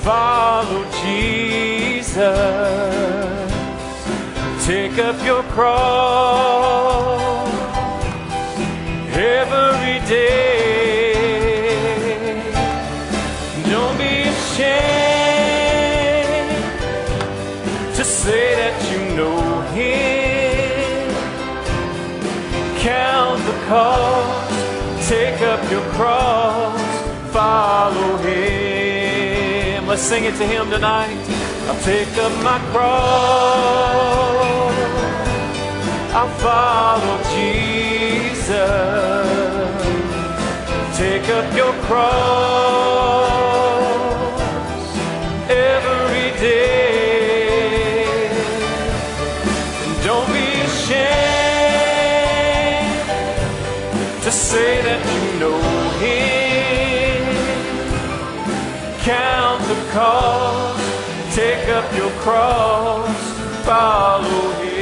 follow Jesus. Take up your cross every day. Don't be ashamed to say that you know Him. Count the cost, take up your cross, follow Him. Let's sing it to Him tonight. I'll take up my cross, I'll follow Jesus. Take up your cross every day. Don't be ashamed to say that you know Him. Count the cost, take up your cross, follow Him.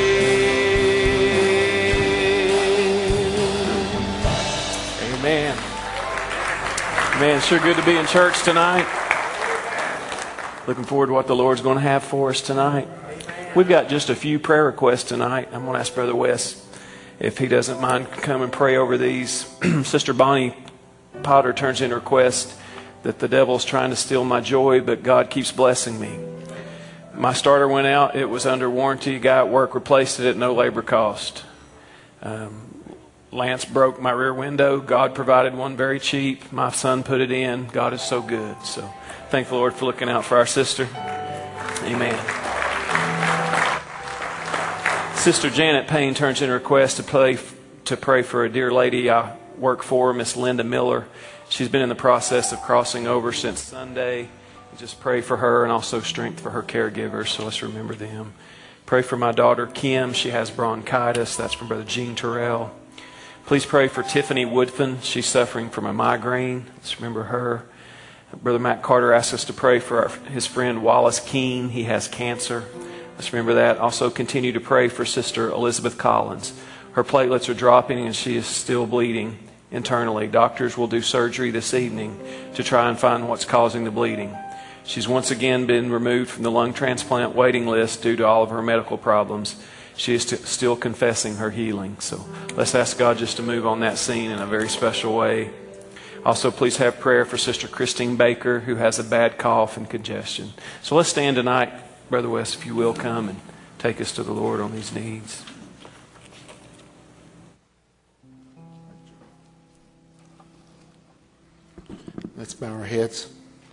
Amen. Man, sure good to be in church tonight. Looking forward to what the Lord's going to have for us tonight. We've got just a few prayer requests tonight. I'm going to ask Brother Wes if he doesn't mind come and pray over these. Sister Bonnie Potter turns in a request that the devil's trying to steal my joy, but God keeps blessing me. My starter went out. It was under warranty. Guy at work replaced it at no labor cost. Lance broke my rear window. God provided one very cheap. My son put it in. God is so good. So thank the Lord for looking out for our sister. Amen. Sister Janet Payne turns in a request to pray for a dear lady I work for, Miss Linda Miller. She's been in the process of crossing over since Sunday. Just pray for her and also strength for her caregivers. So let's remember them. Pray for my daughter Kim. She has bronchitis. That's from Brother Gene Terrell. Please pray for Tiffany Woodfin. She's suffering from a migraine. Let's remember her. Brother Matt Carter asked us to pray for his friend Wallace Keene. He has cancer. Let's remember that. Also continue to pray for Sister Elizabeth Collins. Her platelets are dropping and she is still bleeding internally. Doctors will do surgery this evening to try and find what's causing the bleeding. She's once again been removed from the lung transplant waiting list due to all of her medical problems. She is still confessing her healing. So let's ask God just to move on that scene in a very special way. Also, please have prayer for Sister Christine Baker, who has a bad cough and congestion. So let's stand tonight. Brother West, if you will, come and take us to the Lord on these needs. Let's bow our heads.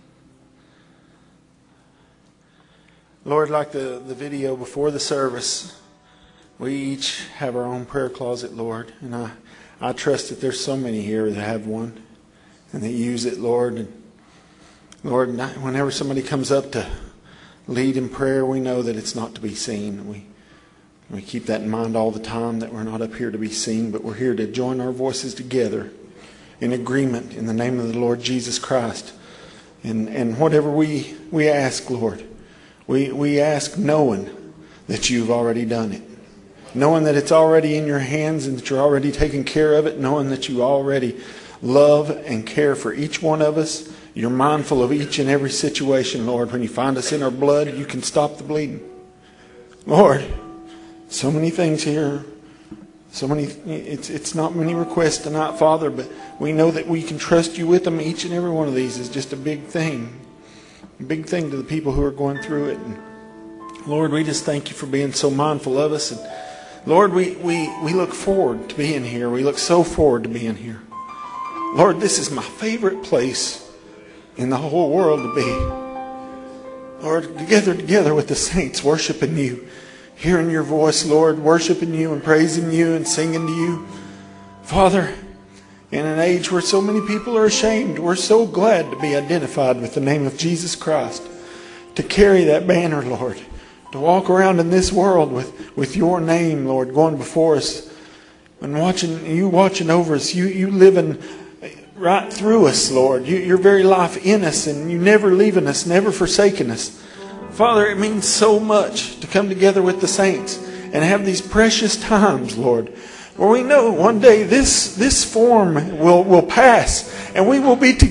Lord, like the video before the service, we each have our own prayer closet, Lord. And I trust that there's so many here that have one and that use it, Lord. And Lord, whenever somebody comes up to lead in prayer, we know that it's not to be seen. We keep that in mind all the time, that we're not up here to be seen, but we're here to join our voices together in agreement in the name of the Lord Jesus Christ. And whatever we ask, Lord, we ask knowing that you've already done it. Knowing that it's already in your hands and that you're already taking care of it. Knowing that you already love and care for each one of us. You're mindful of each and every situation, Lord. When you find us in our blood, you can stop the bleeding. Lord, so many things here. So many, it's not many requests tonight, Father, but we know that we can trust you with them. Each and every one of these is just a big thing. A big thing to the people who are going through it. And Lord, we just thank you for being so mindful of us. And Lord, we look forward to being here. We look so forward to being here. Lord, this is my favorite place in the whole world to be. Lord, together with the saints, worshiping you. Hearing your voice, Lord, worshiping you and praising you and singing to you. Father, in an age where so many people are ashamed, we're so glad to be identified with the name of Jesus Christ. To carry that banner, Lord. To walk around in this world with your name, Lord, going before us. And watching over us. You living right through us, Lord. Your very life in us, and you never leaving us, never forsaking us. Father, it means so much to come together with the saints and have these precious times, Lord, where we know one day this form will pass and we will be together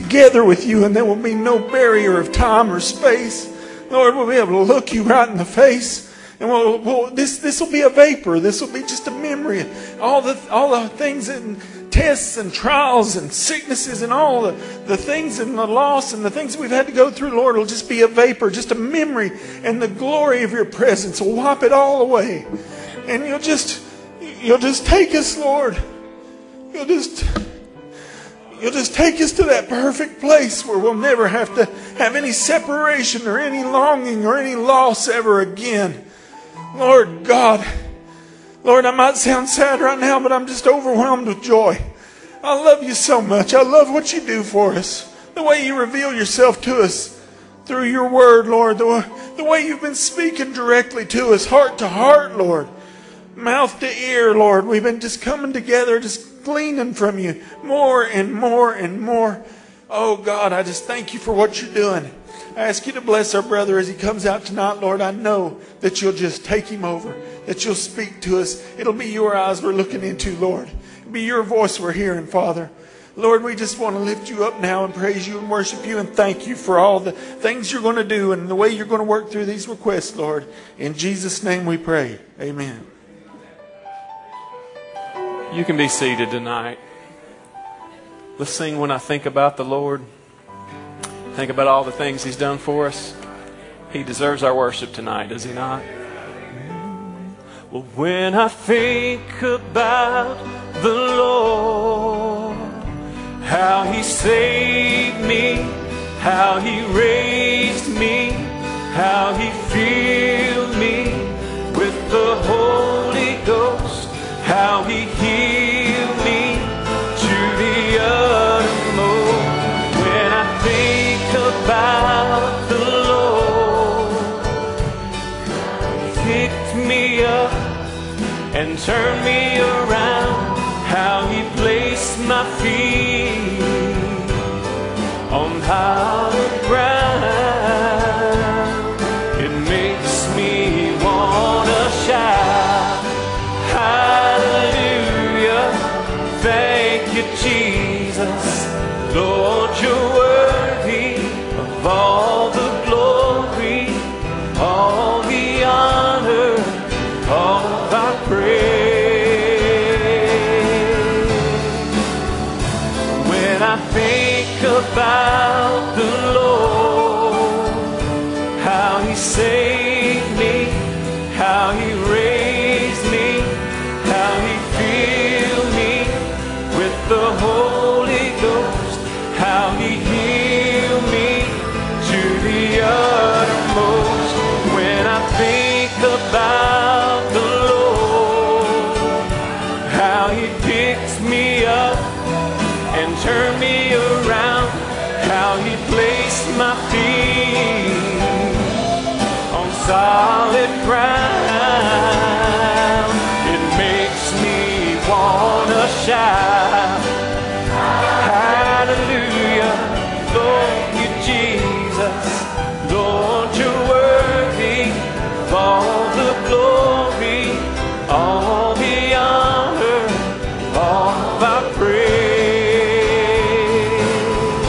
together with you, and there will be no barrier of time or space. Lord, we'll be able to look you right in the face. And this will be a vapor. This will be just a memory. All the things and tests and trials and sicknesses and all the things and the loss and the things we've had to go through, Lord, will just be a vapor, just a memory. And the glory of your presence will wipe it all away. And you'll just take us, Lord. You'll just take us to that perfect place where we'll never have to have any separation or any longing or any loss ever again. Lord God, Lord, I might sound sad right now, but I'm just overwhelmed with joy. I love you so much. I love what you do for us. The way you reveal yourself to us through your word, Lord. The way you've been speaking directly to us, heart to heart, Lord. Mouth to ear, Lord. We've been just coming together, just gleaning from you more and more and more. Oh God, I just thank you for what you're doing. I ask you to bless our brother as he comes out tonight, Lord. I know that you'll just take him over, that you'll speak to us. It'll be your eyes we're looking into, Lord. It'll be your voice we're hearing, Father. Lord, we just want to lift you up now and praise you and worship you and thank you for all the things you're going to do and the way you're going to work through these requests, Lord. In Jesus' name we pray. Amen. You can be seated tonight. Let's sing When I Think About the Lord. Think about all the things He's done for us. He deserves our worship tonight, does He not? Well, when I think about the Lord, how He saved me, how He raised me, how He filled me with the Holy Ghost, how He healed me to the uttermost. When I think about the Lord, He picked me up and turned me around, how He placed my feet on higher ground. It makes me wanna shout, hallelujah, thank you, Jesus. Lord, you're worthy of all the glory, all the honor, all of our praise. When I think about the Lord, how He saved me, how He raised me, how He filled me with the Holy Ghost, how He healed me to the uttermost. When I think about the Lord, how He picked me up and turned me around, how He placed my feet on solid ground, it makes me wanna shout, hallelujah, thank you, Jesus. Lord, you're worthy of all the glory, all the honor, all of our praise.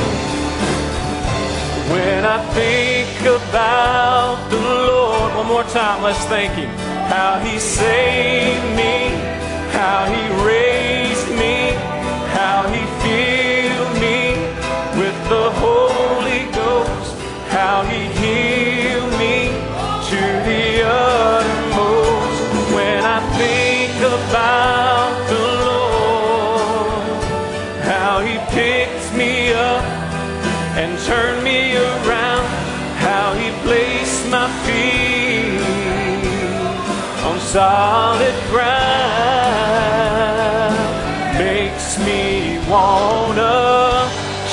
When I think about the Lord, one more time, let's thank Him. How He saved me, how He raised me, how He filled me with the Holy Ghost, how He healed me to the uttermost. When I think about the Lord, how He picked me up and turned me around, how He placed my feet on solid ground, makes me wanna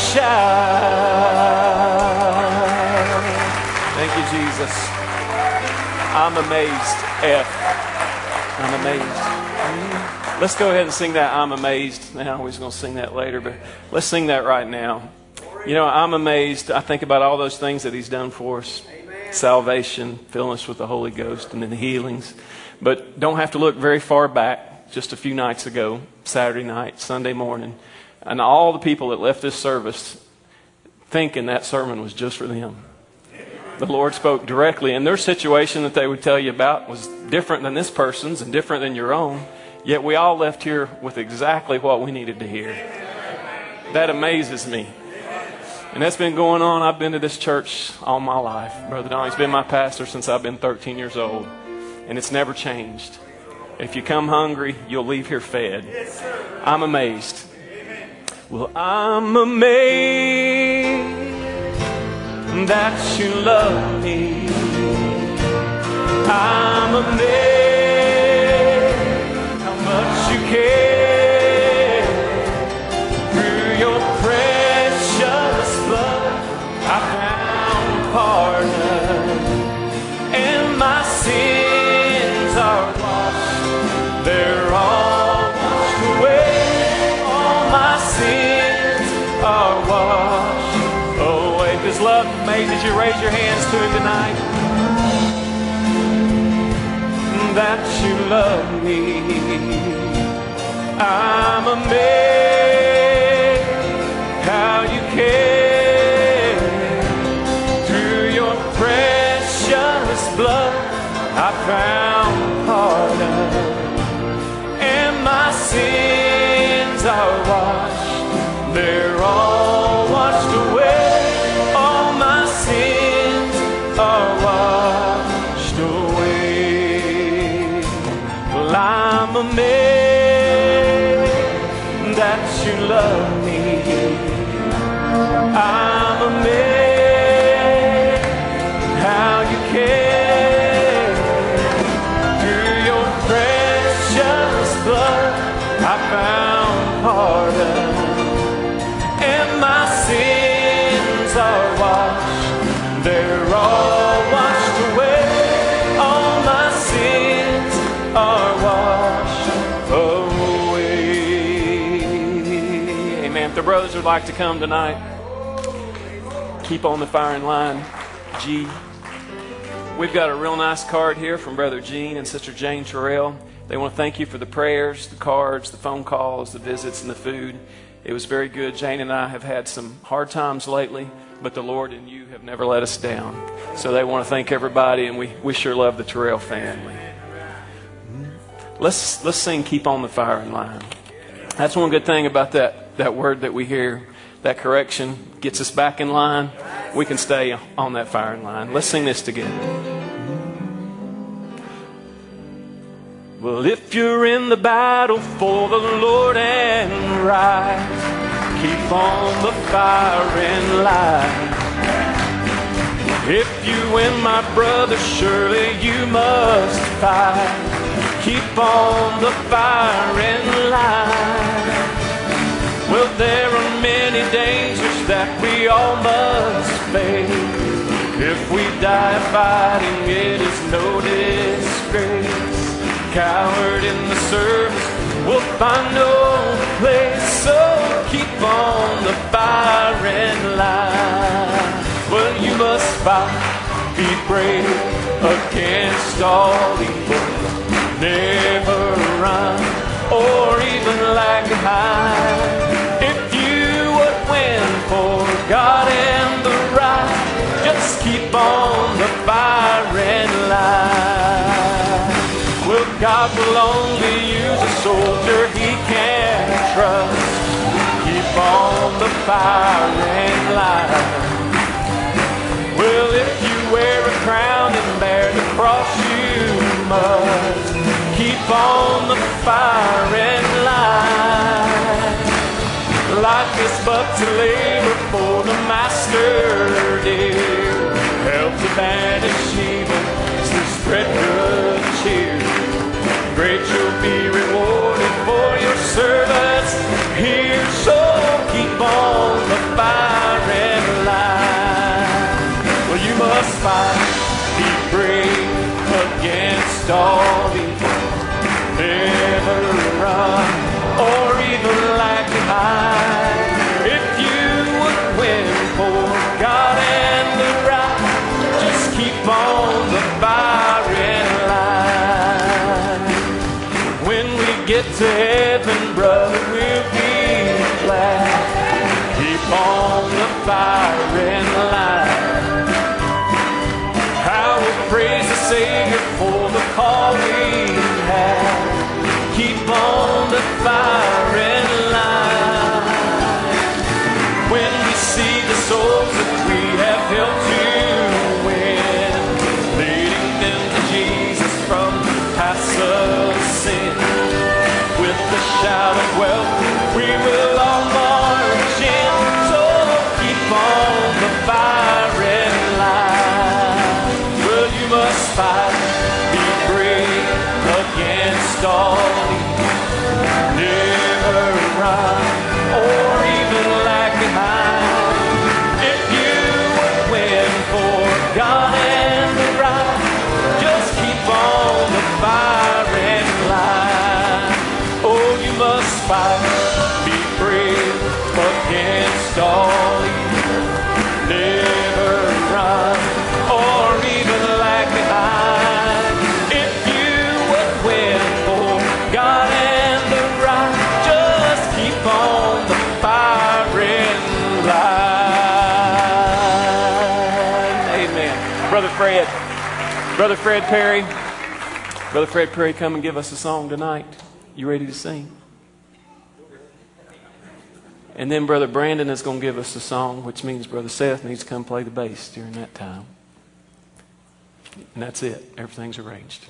shout. Thank you, Jesus. I'm amazed. I'm amazed. Let's go ahead and sing that I'm amazed. Now, we're going to sing that later, but let's sing that right now. You know, I'm amazed. I think about all those things that He's done for us. Amen. Salvation, filling us with the Holy Ghost, and then the healings. But don't have to look very far back. Just a few nights ago, Saturday night, Sunday morning, and all the people that left this service, thinking that sermon was just for them. The Lord spoke directly, and their situation that they would tell you about was different than this person's and different than your own. Yet we all left here with exactly what we needed to hear. That amazes me. And that's been going on. I've been to this church all my life. Brother Donnie's been my pastor since I've been 13 years old. And it's never changed. If you come hungry, you'll leave here fed. I'm amazed. Well, I'm amazed that you love me. I'm amazed how much you care. Through your precious blood I found pardon, and my sins are washed. They're all washed away. All my sins are washed away. This love amazes you. Raise your hands to Him tonight. That you love me. I'm amazed how you care. Through your precious blood I found pardon, and my sins are washed. They're all washed away. All my sins are washed away. Well, I'm amazed that you love me. I'm amazed how you care. Through your precious blood I found pardon, and my sins are washed. They're all washed away. All my sins are washed away. Amen. If the brothers would like to come tonight, keep on the firing line. G. We've got a real nice card here from Brother Gene and Sister Jane Terrell. They want to thank you for the prayers, the cards, the phone calls, the visits, and the food. It was very good. Jane and I have had some hard times lately, but the Lord and you have never let us down. So they want to thank everybody, and we sure love the Terrell family. Let's sing Keep on the Firing Line. That's one good thing about that word that we hear. That correction gets us back in line. We can stay on that firing line. Let's sing this together. Well, if you're in the battle for the Lord and right, keep on the firing line. If you win, my brother, surely you must fight. Keep on the firing line. Well, there are many dangers that we all must face. If we die fighting, it is no disgrace. Coward in the service will find no place. So keep on the firing line. Well, you must fight, be brave against all evil. Never run or even lag behind. If you would win for God and the right, just keep on the firing line. Well, God will only use a soldier He can trust. Keep on the firing line. Well, if you wear a crown and bear the cross, you must keep on the firing line. Life is but to labor for the Master dear. Help to banish evil, to spread good cheer. Great you'll be rewarded for your service here. So keep on the firing line. Well, you must fight, be brave against all evil. Never run or even lag behind. If you would win for God and the right, just keep on the firing line. When we get to heaven, brother, we'll be glad. Keep on the firing Well, we will all march in, so keep on the firing line. Well, you must fight, be brave against all evil. Never run or even lag behind. If you would win for God and the right, just keep on the firing line. Oh, you must fight, be brave against all evil. Never run or even lag behind. If you would win for God and the right, just keep on the firing line. Amen. Brother Fred Perry. Brother Fred Perry, come and give us a song tonight. You ready to sing? And then Brother Brandon is going to give us a song, which means Brother Seth needs to come play the bass during that time. And that's it. Everything's arranged.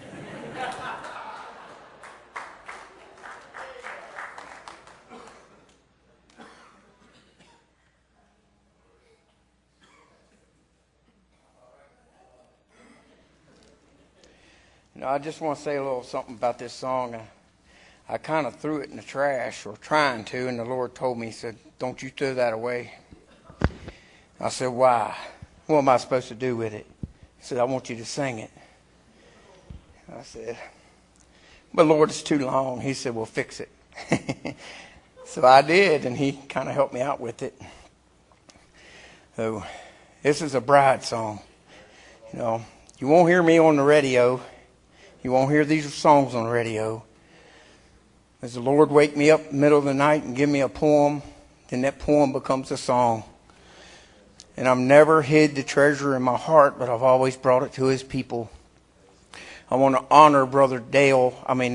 I just want to say a little something about this song. I kind of threw it in the trash, or trying to, and the Lord told me, He said, don't you throw that away. I said, why? What am I supposed to do with it? He said, I want you to sing it. I said, but Lord, it's too long. He said, well, fix it. So I did, and He kind of helped me out with it. So this is a bride song. You know, you won't hear me on the radio. You won't hear these songs on the radio. As the Lord wake me up in the middle of the night and give me a poem, then that poem becomes a song. And I've never hid the treasure in my heart, but I've always brought it to His people. I want to honor Brother Dale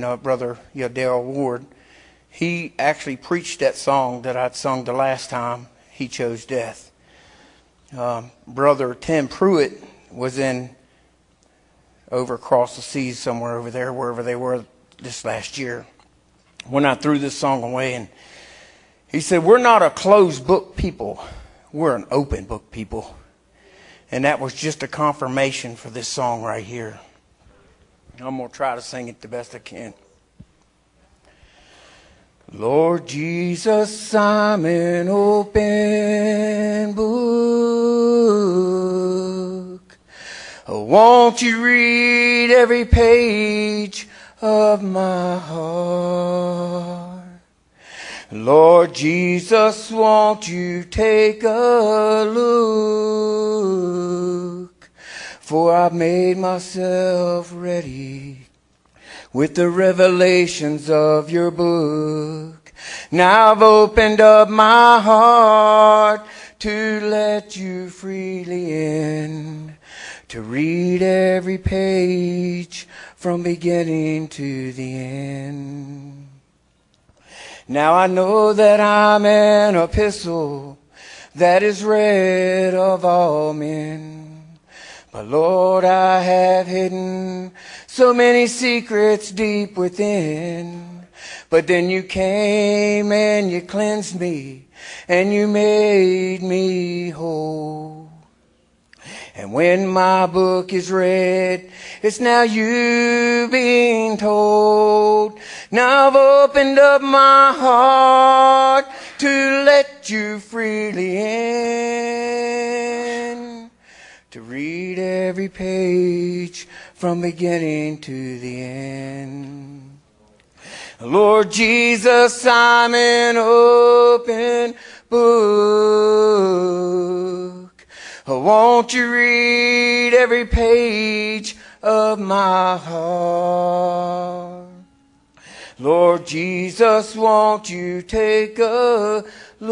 Ward. He actually preached that song that I'd sung the last time he chose death. Brother Tim Pruitt was in over across the seas somewhere over there, wherever they were this last year, when I threw this song away. And he said, we're not a closed book people. We're an open book people. And that was just a confirmation for this song right here. I'm going to try to sing it the best I can. Lord Jesus, I'm an open book. Won't you read every page of my heart? Lord Jesus, won't you take a look? For I've made myself ready with the revelations of your book. Now I've opened up my heart to let you freely in, to read every page from beginning to the end. Now I know that I'm an epistle that is read of all men. But Lord, I have hidden so many secrets deep within. But then you came and you cleansed me and you made me whole. And when my book is read, it's now you being told. Now I've opened up my heart to let you freely in, to read every page from beginning to the end. Lord Jesus, I'm an open book. Won't you read every page of my heart? Lord Jesus, won't you take a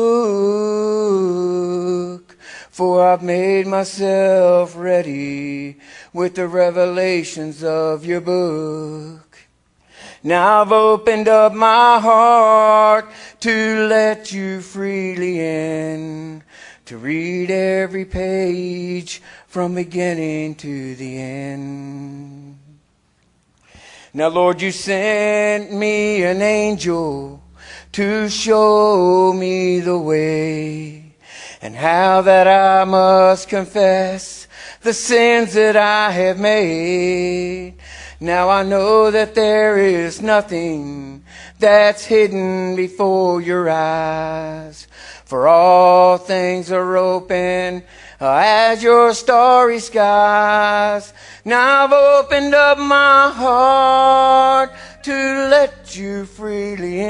look? For I've made myself ready with the revelations of your book. Now I've opened up my heart to let you freely in, to read every page from beginning to the end. Now, Lord, you sent me an angel to show me the way, and how that I must confess the sins that I have made. Now I know that there is nothing that's hidden before your eyes, for all things are open as your starry skies. Now I've opened up my heart to let you freely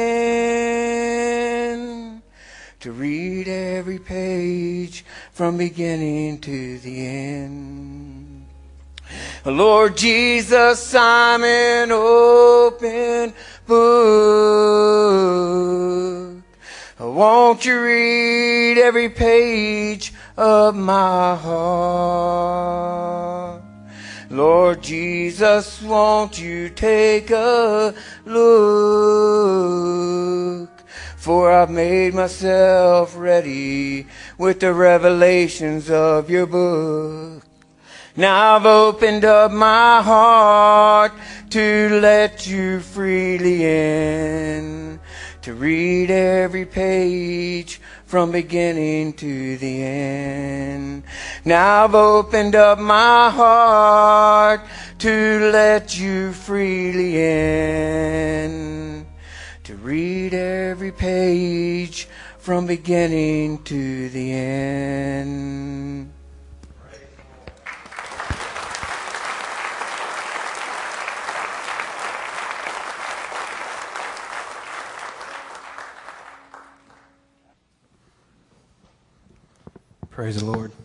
in, to read every page from beginning to the end. Lord Jesus, I'm an open book. Won't you read every page of my heart? Lord Jesus, won't you take a look? For I've made myself ready with the revelations of your book. Now I've opened up my heart to let you freely in, to read every page from beginning to the end. Now I've opened up my heart to let you freely in, to read every page from beginning to the end. Praise the Lord.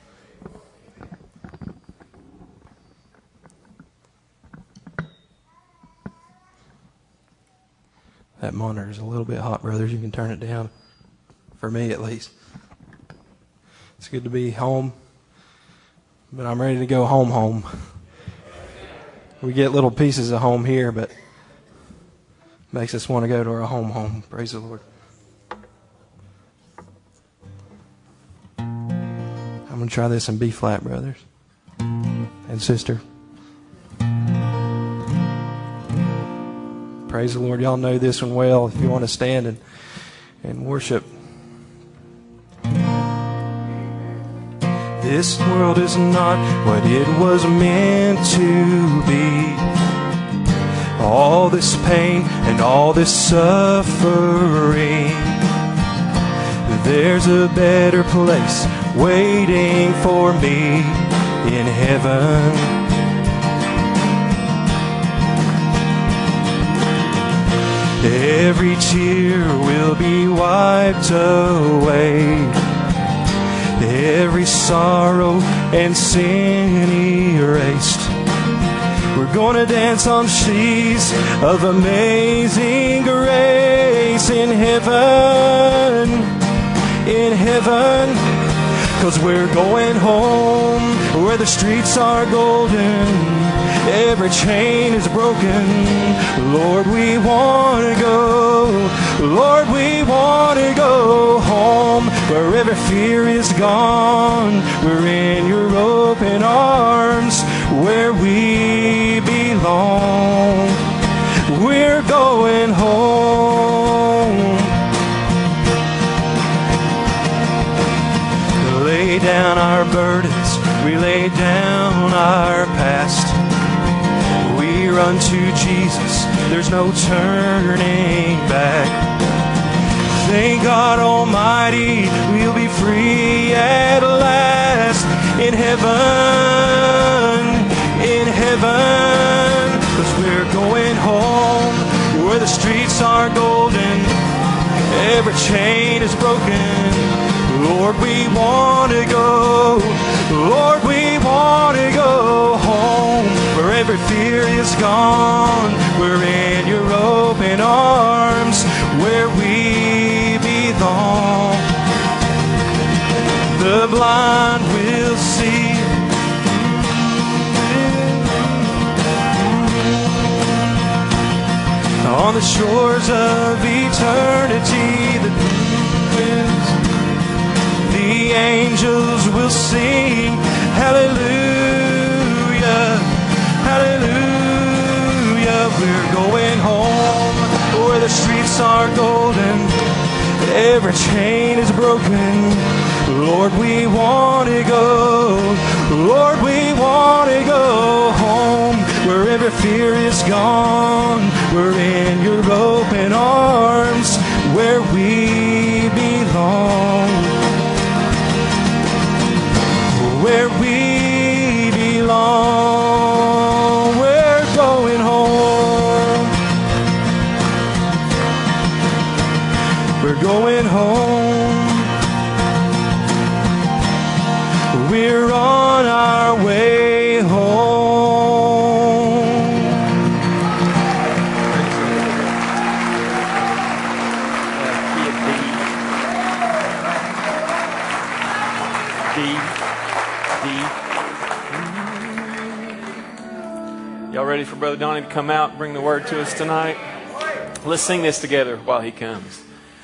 That monitor is a little bit hot, brothers. You can turn it down, for me at least. It's good to be home, but I'm ready to go home. We get little pieces of home here, but makes us want to go to our home. Praise the Lord. I'm going to try this in B flat, brothers and sister. Praise the Lord. Y'all know this one well if you want to stand and worship. This world is not what it was meant to be. All this pain and all this suffering. There's a better place waiting for me in heaven. Every tear will be wiped away, every sorrow and sin erased. We're gonna dance on seas of amazing grace in heaven. In heaven, 'cause we're going home where the streets are golden, every chain is broken. Lord, we want to go. Lord, we want to go home where every fear is gone. We're in your open arms where we belong. We're going home. Lay down our burdens, we lay down our past. We run to Jesus, there's no turning back. Thank God Almighty, we'll be free at last. In heaven, 'cause we're going home where the streets are golden, every chain is broken. Lord, we want to go. Lord, we want to go home where every fear is gone. We're in your open arms where we belong. The blind will see. On the shores of eternity, the angels will sing hallelujah, hallelujah. We're going home where the streets streets are golden, every chain is broken. Lord, we want to go. Lord, we want to go home, where every fear is gone. We're in your open arms, where we belong. Where we belong. We're going home. We're going home. We're on our way home. Y'all ready for Brother Donnie to come out and bring the word to us tonight? Let's sing this together while he comes.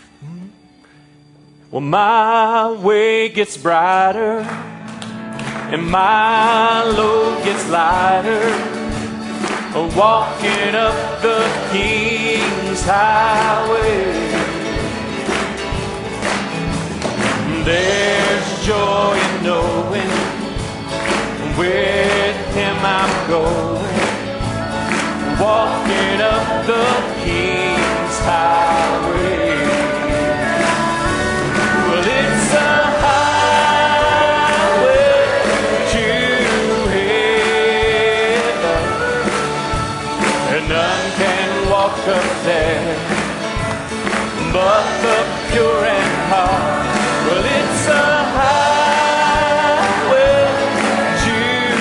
Well, my way gets brighter and my load gets lighter, walking up the King's Highway. There's joy in knowing with Him I'm going, walking up the King's Highway. Well, it's a up there, but the pure in heart. Well, it's a highway to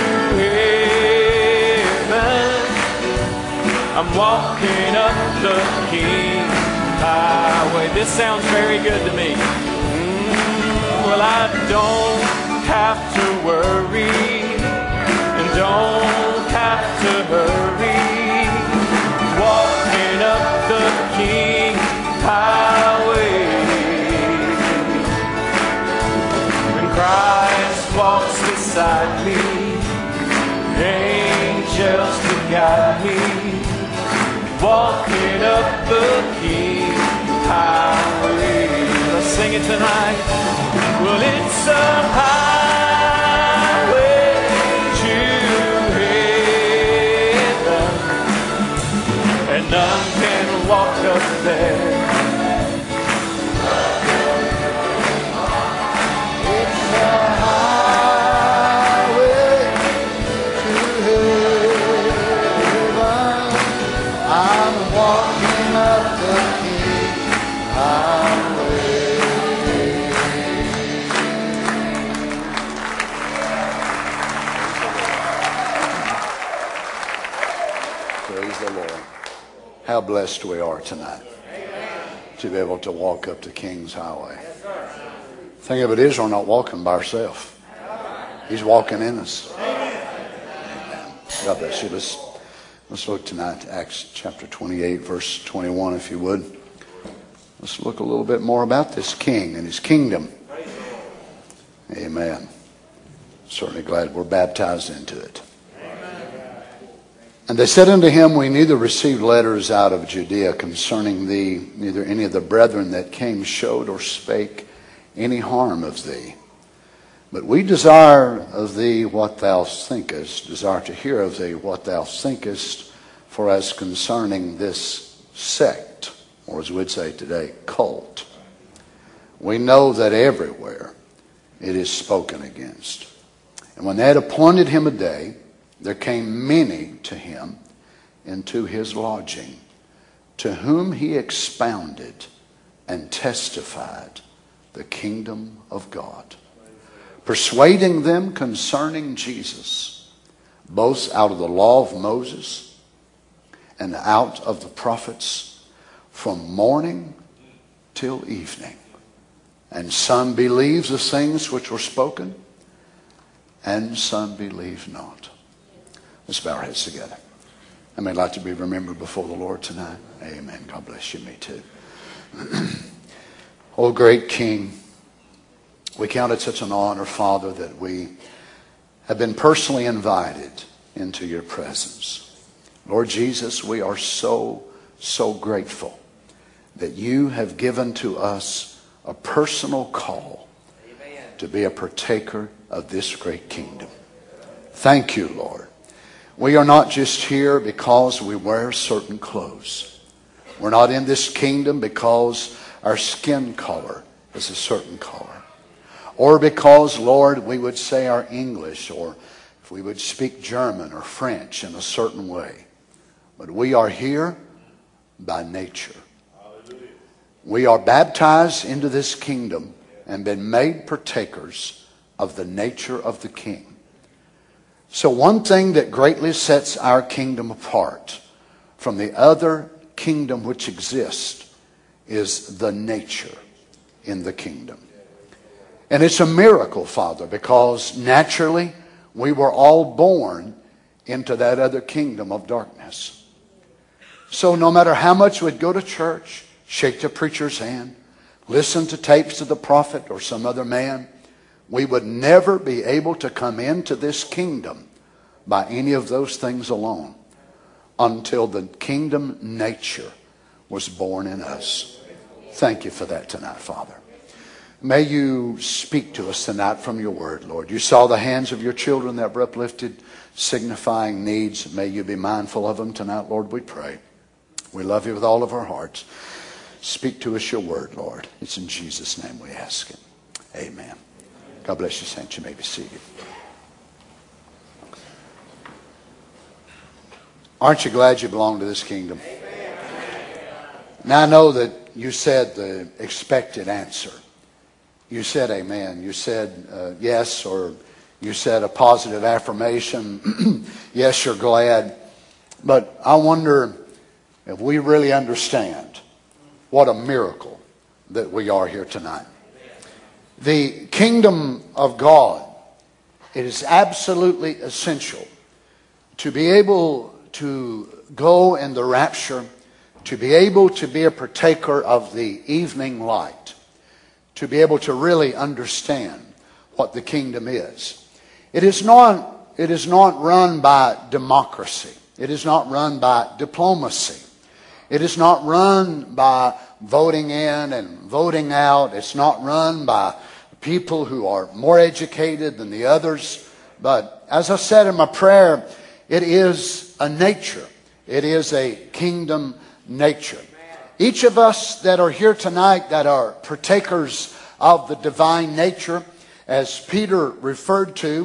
heaven. I'm walking up the King's Highway. This sounds very good to me. Well, I don't have to worry and don't have to hurry, walking up the King's Highway. When Christ walks beside me, angels to guide me, walking up the King's Highway. Let's sing it tonight. Well, it's a highway to heaven, and none can walk up there. It's a highway to heaven. I'm walking up the King's Highway. Praise the Lord. How blessed we are tonight to be able to walk up the King's Highway. The thing of it is, we're not walking by ourselves. He's walking in us. Amen. God bless you. Let's look tonight at Acts chapter 28, verse 21, if you would. Let's look a little bit more about this king and his kingdom. Amen. Certainly glad we're baptized into it. And they said unto him, we neither received letters out of Judea concerning thee, neither any of the brethren that came showed or spake any harm of thee. But we desire of thee what thou thinkest, desire to hear of thee what thou thinkest, for as concerning this sect, or as we'd say today, cult, we know that everywhere it is spoken against. And when they had appointed him a day, there came many to him into his lodging, to whom he expounded and testified the kingdom of God, persuading them concerning Jesus, both out of the law of Moses and out of the prophets, from morning till evening. And some believed the things which were spoken, and some believed not. Let's bow our heads together. I may like to be remembered before the Lord tonight. Amen. God bless you. Me too. Oh, great King, we count it such an honor, Father, that we have been personally invited into your presence. Lord Jesus, we are so grateful that you have given to us a personal call to be a partaker of this great kingdom. Thank you, Lord. We are not just here because we wear certain clothes. We're not in this kingdom because our skin color is a certain color. Or because, Lord, we would say our English, or if we would speak German or French in a certain way. But we are here by nature. We are baptized into this kingdom and been made partakers of the nature of the King. So one thing that greatly sets our kingdom apart from the other kingdom which exists is the nature in the kingdom. And it's a miracle, Father, because naturally we were all born into that other kingdom of darkness. So no matter how much we'd go to church, shake the preacher's hand, listen to tapes of the prophet or some other man, we would never be able to come into this kingdom by any of those things alone until the kingdom nature was born in us. Thank you for that tonight, Father. May you speak to us tonight from your word, Lord. You saw the hands of your children that were uplifted, signifying needs. May you be mindful of them tonight, Lord, we pray. We love you with all of our hearts. Speak to us your word, Lord. It's in Jesus' name we ask it. Amen. God bless you, saints. You may be seated. Aren't you glad you belong to this kingdom? Now I know that you said the expected answer. You said amen. You said yes, or you said a positive affirmation. Yes, you're glad. But I wonder if we really understand what a miracle that we are here tonight. The kingdom of God, it is absolutely essential to be able to go in the rapture, to be able to be a partaker of the evening light, to be able to really understand what the kingdom is. It is not run by democracy. It is not run by diplomacy. It is not run by voting in and voting out. It's not run by people who are more educated than the others. But as I said in my prayer, it is a nature. It is a kingdom nature. Each of us that are here tonight that are partakers of the divine nature, as Peter referred to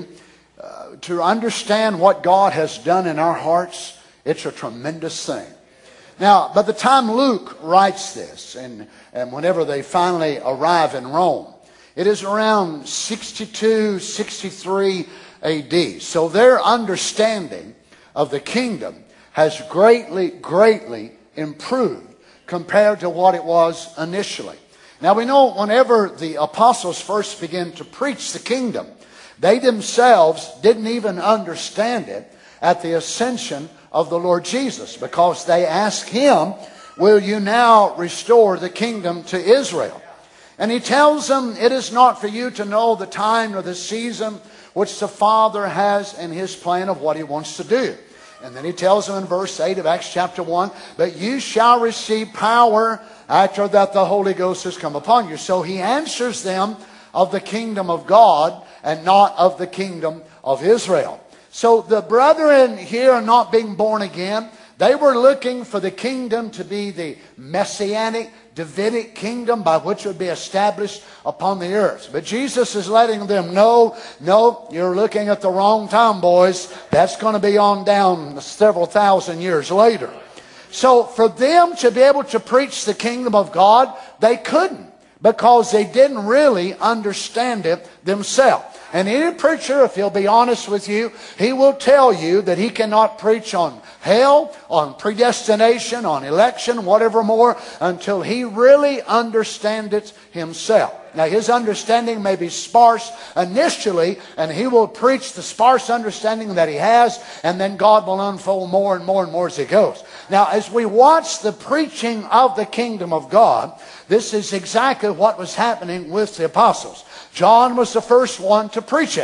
understand what God has done in our hearts, it's a tremendous thing. Now, by the time Luke writes this, and whenever they finally arrive in Rome, it is around 62, 63 AD. So their understanding of the kingdom has greatly improved compared to what it was initially. Now we know whenever the apostles first began to preach the kingdom, they themselves didn't even understand it at the ascension of the Lord Jesus, because they asked him, will you now restore the kingdom to Israel? And he tells them, it is not for you to know the time or the season which the Father has in his plan of what he wants to do. And then he tells them in verse 8 of Acts chapter 1, but you shall receive power after that the Holy Ghost has come upon you. So he answers them of the kingdom of God and not of the kingdom of Israel. So the brethren here are not being born again. They were looking for the kingdom to be the messianic, Davidic kingdom by which it would be established upon the earth. But Jesus is letting them know, no, you're looking at the wrong time, boys. That's going to be on down several thousand years later. So for them to be able to preach the kingdom of God, they couldn't, because they didn't really understand it themselves. And any preacher, if he'll be honest with you, he will tell you that he cannot preach on hell, on predestination, on election, whatever more, until he really understands it himself. Now his understanding may be sparse initially, and he will preach the sparse understanding that he has, and then God will unfold more and more and more as he goes. Now as we watch the preaching of the kingdom of God, this is exactly what was happening with the apostles. John was the first one to preach it.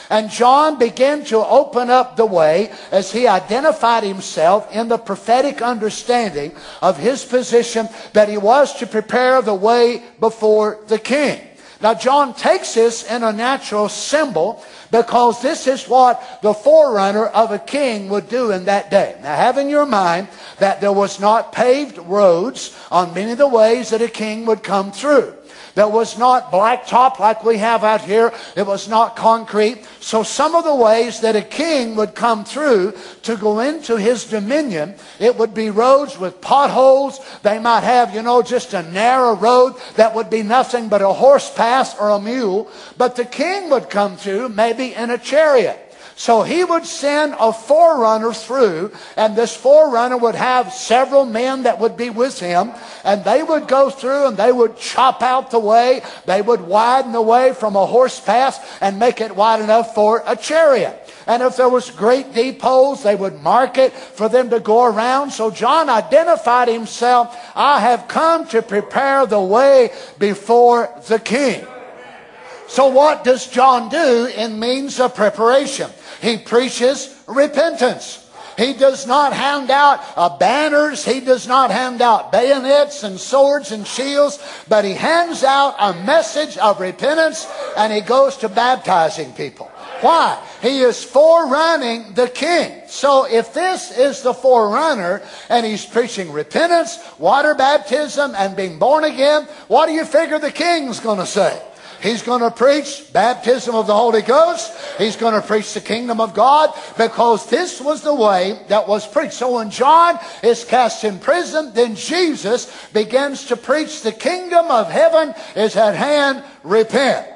And John began to open up the way as he identified himself in the prophetic understanding of his position that he was to prepare the way before the king. Now John takes this in a natural symbol because this is what the forerunner of a king would do in that day. Now have in your mind that there was not paved roads on many of the ways that a king would come through. There was not blacktop like we have out here. It was not concrete. So some of the ways that a king would come through to go into his dominion, it would be roads with potholes. They might have, just a narrow road that would be nothing but a horse path or a mule. But the king would come through maybe in a chariot. So he would send a forerunner through, and this forerunner would have several men that would be with him, and they would go through and they would chop out the way. They would widen the way from a horse path and make it wide enough for a chariot. And if there was great deep holes, they would mark it for them to go around. So John identified himself, I have come to prepare the way before the king. So what does John do in means of preparation? He preaches repentance. He does not hand out banners. He does not hand out bayonets and swords and shields. But he hands out a message of repentance, and he goes to baptizing people. Why? He is forerunning the king. So if this is the forerunner and he's preaching repentance, water baptism, and being born again, what do you figure the king's going to say? He's going to preach baptism of the Holy Ghost. He's going to preach the kingdom of God, because this was the way that was preached. So when John is cast in prison, then Jesus begins to preach the kingdom of heaven is at hand, repent.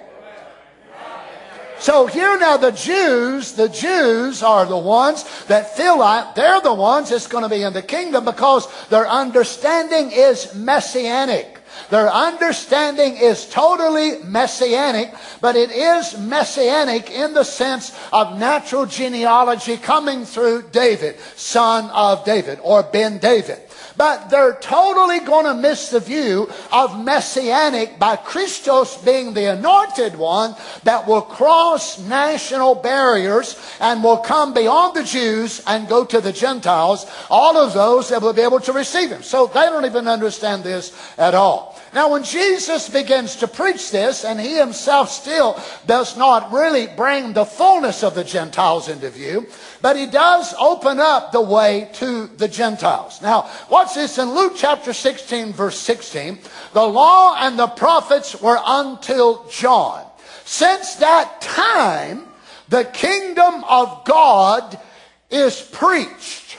So here now the Jews are the ones that feel like they're the ones that's going to be in the kingdom because their understanding is messianic. Their understanding is totally messianic, but it is messianic in the sense of natural genealogy coming through David, son of David, or Ben David. But they're totally going to miss the view of messianic by Christos being the anointed one that will cross national barriers and will come beyond the Jews and go to the Gentiles, all of those that will be able to receive him. So they don't even understand this at all. Now when Jesus begins to preach this, and he himself still does not really bring the fullness of the Gentiles into view, but he does open up the way to the Gentiles. Now, watch this in Luke chapter 16, verse 16. The law and the prophets were until John. Since that time, the kingdom of God is preached.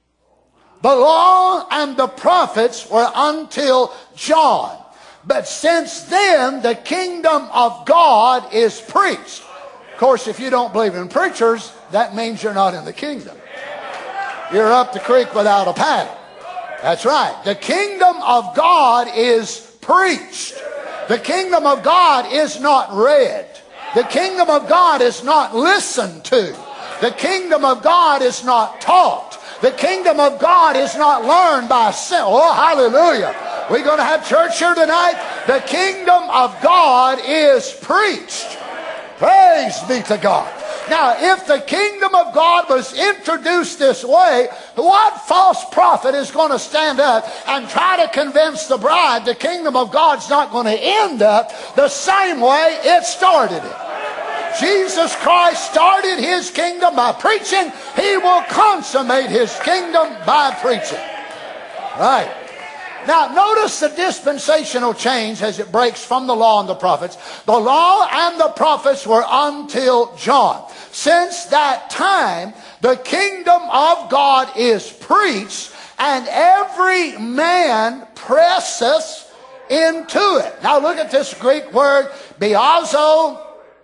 The law and the prophets were until John. But since then, the kingdom of God is preached. Of course, if you don't believe in preachers, that means you're not in the kingdom. You're up the creek without a paddle. That's right. The kingdom of God is preached. The kingdom of God is not read. The kingdom of God is not listened to. The kingdom of God is not taught. The kingdom of God is not learned by sin. Oh, hallelujah. We're going to have church here tonight. The kingdom of God is preached. Praise be to God. Now, if the kingdom of God was introduced this way, what false prophet is going to stand up and try to convince the bride the kingdom of God's not going to end up the same way it started it? Jesus Christ started his kingdom by preaching. He will consummate his kingdom by preaching. Right. Now, notice the dispensational change as it breaks from the law and the prophets. The law and the prophets were until John. Since that time, the kingdom of God is preached, and every man presseth into it. Now, look at this Greek word, biazo.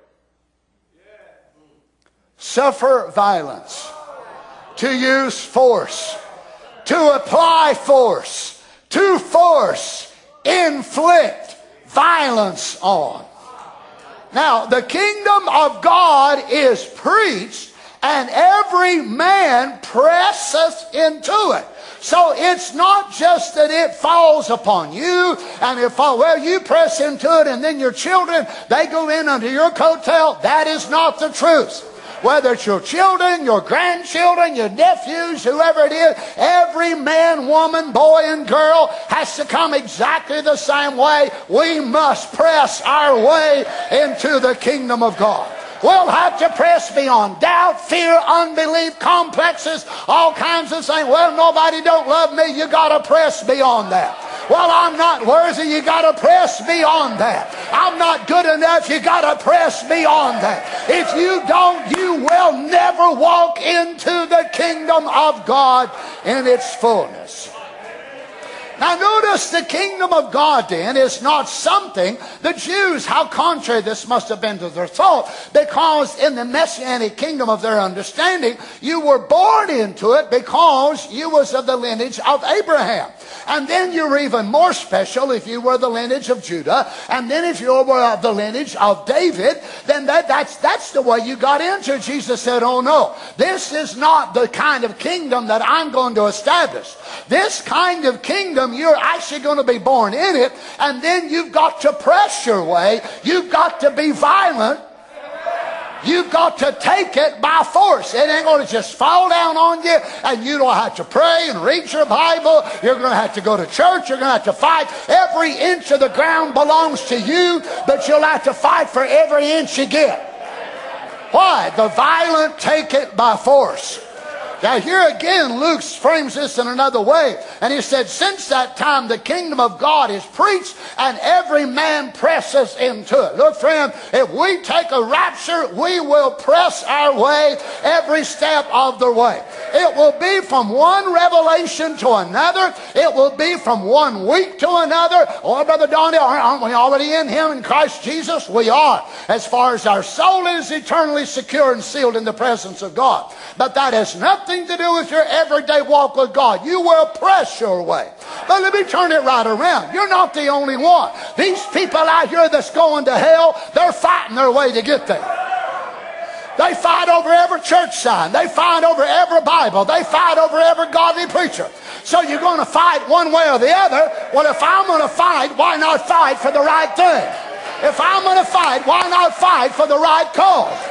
Suffer violence. To use force. To apply force. To force, inflict violence on. Now, the kingdom of God is preached, and every man presseth into it. So it's not just that it falls upon you, and you press into it, and then your children, they go in under your coattail. That is not the truth. Whether it's your children, your grandchildren, your nephews, whoever it is, every man, woman, boy, and girl has to come exactly the same way. We must press our way into the kingdom of God. We'll have to press beyond doubt, fear, unbelief, complexes, all kinds of things. Well, nobody don't love me. You got to press beyond that. Well, I'm not worthy. You got to press beyond that. I'm not good enough. You got to press beyond that. If you don't, you will never walk into the kingdom of God in its fullness. Now notice the kingdom of God then is not something, the Jews, how contrary this must have been to their thought, because in the Messianic kingdom of their understanding, you were born into it because you was of the lineage of Abraham. And then you were even more special if you were the lineage of Judah. And then if you were of the lineage of David, then that's the way you got into it. Jesus said, oh no, this is not the kind of kingdom that I'm going to establish. This kind of kingdom, you're actually going to be born in it, and then you've got to press your way. You've got to be violent. You've got to take it by force. It ain't going to just fall down on you, and you don't have to pray and read your Bible. You're going to have to go to church. You're going to have to fight. Every inch of the ground belongs to you, but you'll have to fight for every inch you get. Why? The violent take it by force. Now here again, Luke frames this in another way. And he said, since that time the kingdom of God is preached and every man presses into it. Look, friend, if we take a rapture, we will press our way every step of the way. It will be from one revelation to another. It will be from one week to another. Oh, Brother Donnie, aren't we already in Him, in Christ Jesus? We are. As far as our soul is eternally secure and sealed in the presence of God. But that has nothing to do with your everyday walk with God. You will press your way. But let me turn it right around. You're not the only one. These people out here that's going to hell, they're fighting their way to get there. They fight over every church sign. They fight over every Bible. They fight over every godly preacher. So you're going to fight one way or the other. Well, if I'm going to fight, why not fight for the right thing? If I'm going to fight, why not fight for the right cause?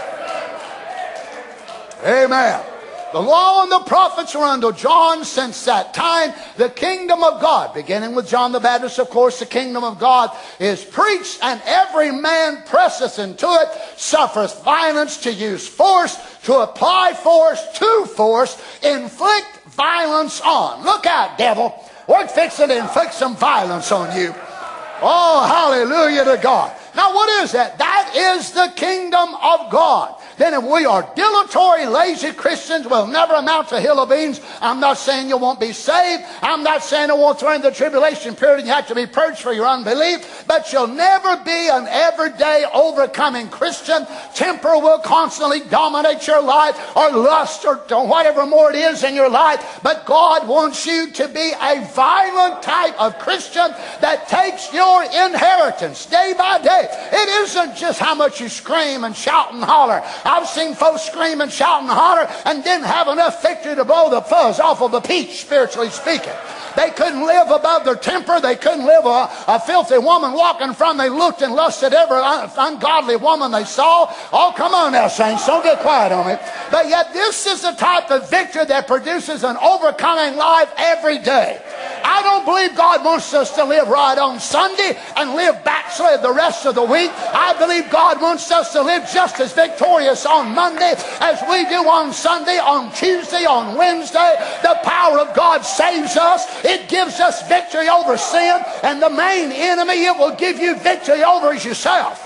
Amen. The law and the prophets were unto John. Since that time, the kingdom of God, beginning with John the Baptist, of course, the kingdom of God is preached, and every man presseth into it, suffereth violence, to use force, to apply force, to force, inflict violence on. Look out, devil. We're fixing to inflict some violence on you. Oh, hallelujah to God. Now, what is that? That is the kingdom of God. Then if we are dilatory, lazy Christians, we'll never amount to a hill of beans. I'm not saying you won't be saved. I'm not saying it won't throw in the tribulation period and you have to be purged for your unbelief. But you'll never be an everyday overcoming Christian. Temper will constantly dominate your life, or lust, or whatever more it is in your life. But God wants you to be a violent type of Christian that takes your inheritance day by day. It isn't just how much you scream and shout and holler. I've seen folks scream and shout and holler and didn't have enough victory to blow the fuzz off of the peach, spiritually speaking. They couldn't live above their temper. They couldn't live a filthy woman walking from. They looked and lusted every ungodly woman they saw. Oh, come on now, saints. Don't get quiet on me. But yet this is the type of victory that produces an overcoming life every day. I don't believe God wants us to live right on Sunday and live backslid the rest of the week. I believe God wants us to live just as victorious on Monday as we do on Sunday, on Tuesday, on Wednesday. The power of God saves us. It gives us victory over sin, and the main enemy it will give you victory over is yourself.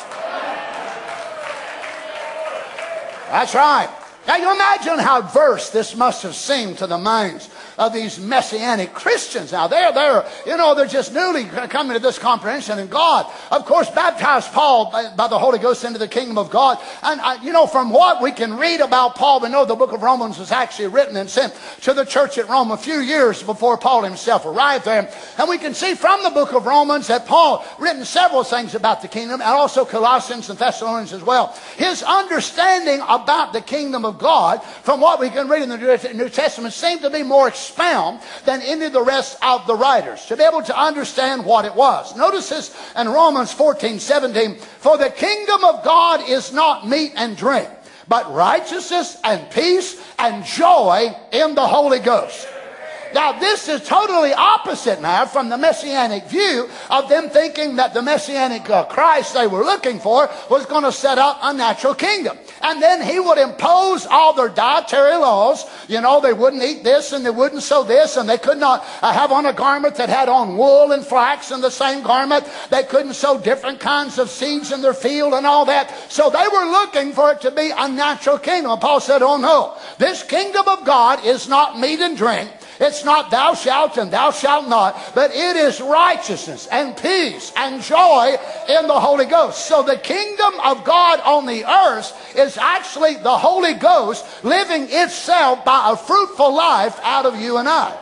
That's right. Now you imagine how adverse this must have seemed to the minds of these Messianic Christians. Now they're just newly coming to this comprehension in God. Of course, baptized Paul by the Holy Ghost into the kingdom of God. And from what we can read about Paul, we know the book of Romans was actually written and sent to the church at Rome a few years before Paul himself arrived there. And we can see from the book of Romans that Paul written several things about the kingdom, and also Colossians and Thessalonians as well. His understanding about the kingdom of of God, from what we can read in the New Testament, seemed to be more expound than any of the rest of the writers, to be able to understand what it was. Notice this in Romans 14:17, for the kingdom of God is not meat and drink, but righteousness and peace and joy in the Holy Ghost. Now, this is totally opposite now from the Messianic view of them thinking that the Messianic Christ they were looking for was going to set up a natural kingdom. And then he would impose all their dietary laws. You know, they wouldn't eat this and they wouldn't sow this, and they could not have on a garment that had on wool and flax in the same garment. They couldn't sow different kinds of seeds in their field and all that. So they were looking for it to be a natural kingdom. Paul said, oh no, this kingdom of God is not meat and drink. It's not thou shalt and thou shalt not, but it is righteousness and peace and joy in the Holy Ghost. So the kingdom of God on the earth is actually the Holy Ghost living itself by a fruitful life out of you and I.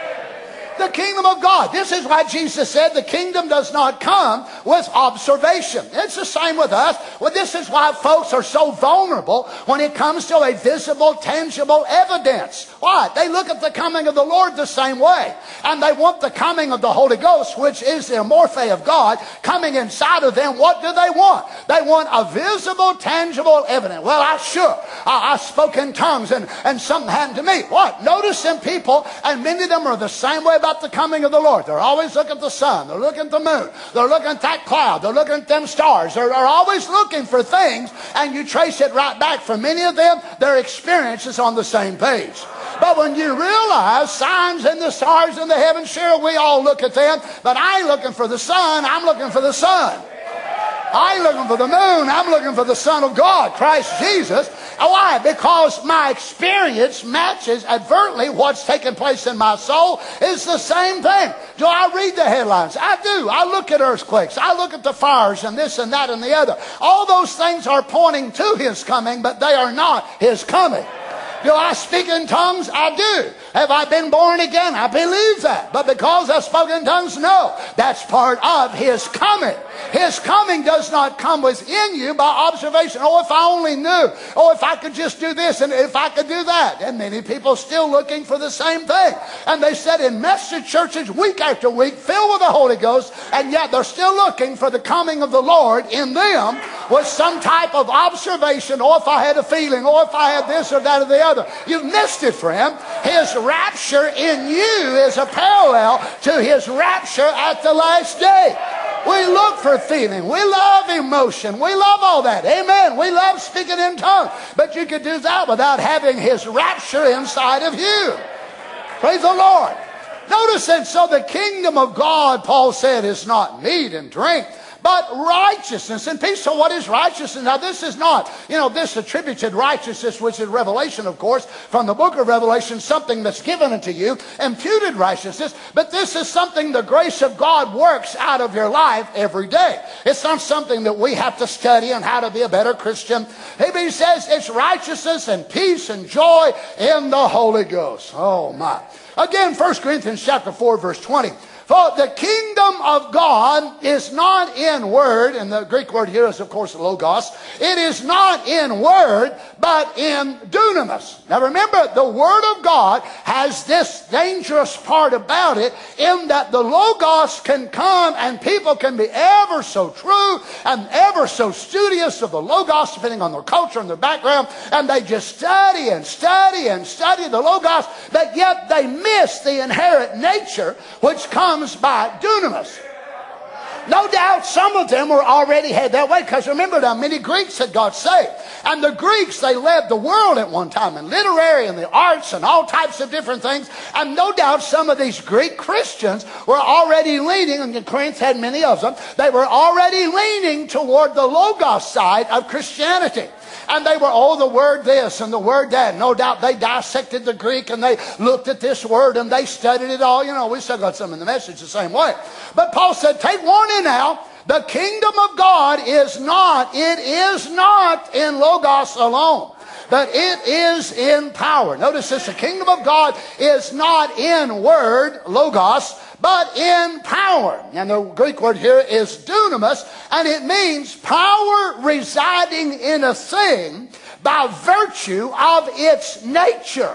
The kingdom of God. This is why Jesus said the kingdom does not come with observation. It's the same with us. Well, this is why folks are so vulnerable when it comes to a visible, tangible evidence. Why? They look at the coming of the Lord the same way. And they want the coming of the Holy Ghost, which is the morphe of God, coming inside of them. What do they want? They want a visible, tangible evidence. Well, I spoke in tongues and something happened to me. What? Notice them people, and many of them are the same way about the coming of the Lord. They're always looking at the sun. They're looking at the moon. They're looking at that cloud. They're looking at them stars. They're always looking for things, and you trace it right back. For many of them, their experience is on the same page. But when you realize signs in the stars in the heavens, sure, we all look at them, but I ain't looking for the sun. I'm looking for the sun. I ain't looking for the moon. I'm looking for the Son of God, Christ Jesus. Why? Because my experience matches advertently what's taking place in my soul. It's the same thing. Do I read the headlines? I do. I look at earthquakes. I look at the fires and this and that and the other. All those things are pointing to His coming, but they are not His coming. Do I speak in tongues? I do. Have I been born again? I believe that. But because I spoke in tongues? No. That's part of His coming. His coming does not come within you by observation. Oh, if I only knew. Oh, if I could just do this and if I could do that. And many people still looking for the same thing. And they said in message churches week after week, filled with the Holy Ghost, and yet they're still looking for the coming of the Lord in them with some type of observation. Oh, if I had a feeling. Oh, if I had this or that or the other. You've missed it, friend. His rapture in you is a parallel to His rapture at the last day. We look for feeling. We love emotion. We love all that. Amen. We love speaking in tongues. But you could do that without having His rapture inside of you. Praise the Lord. Notice that, so the kingdom of God, Paul said, is not meat and drink, but righteousness and peace. So what is righteousness? Now this is not, this attributed righteousness, which is revelation, of course, from the book of Revelation, something that's given unto you, imputed righteousness. But this is something the grace of God works out of your life every day. It's not something that we have to study on how to be a better Christian. He says it's righteousness and peace and joy in the Holy Ghost. Oh my. Again, 1 Corinthians chapter 4, verse 20. For the kingdom of God is not in word, and the Greek word here is, of course, logos. It is not in word, but in dunamis. Now remember, the word of God has this dangerous part about it, in that the logos can come and people can be ever so true and ever so studious of the logos, depending on their culture and their background, and they just study and study and study the logos, but yet they miss the inherent nature which comes by dunamis. No doubt some of them were already headed that way, because remember now, many Greeks had got saved. And the Greeks, they led the world at one time in literary and the arts and all types of different things. And no doubt some of these Greek Christians were already leaning, and Corinth had many of them, they were already leaning toward the logos side of Christianity. And they were, the word this and the word that. No doubt they dissected the Greek and they looked at this word and they studied it all. We still got some in the message the same way. But Paul said, take warning now. The kingdom of God is not in logos alone, but it is in power. Notice this, the kingdom of God is not in word, logos, but in power. And the Greek word here is dunamis, and it means power residing in a thing by virtue of its nature.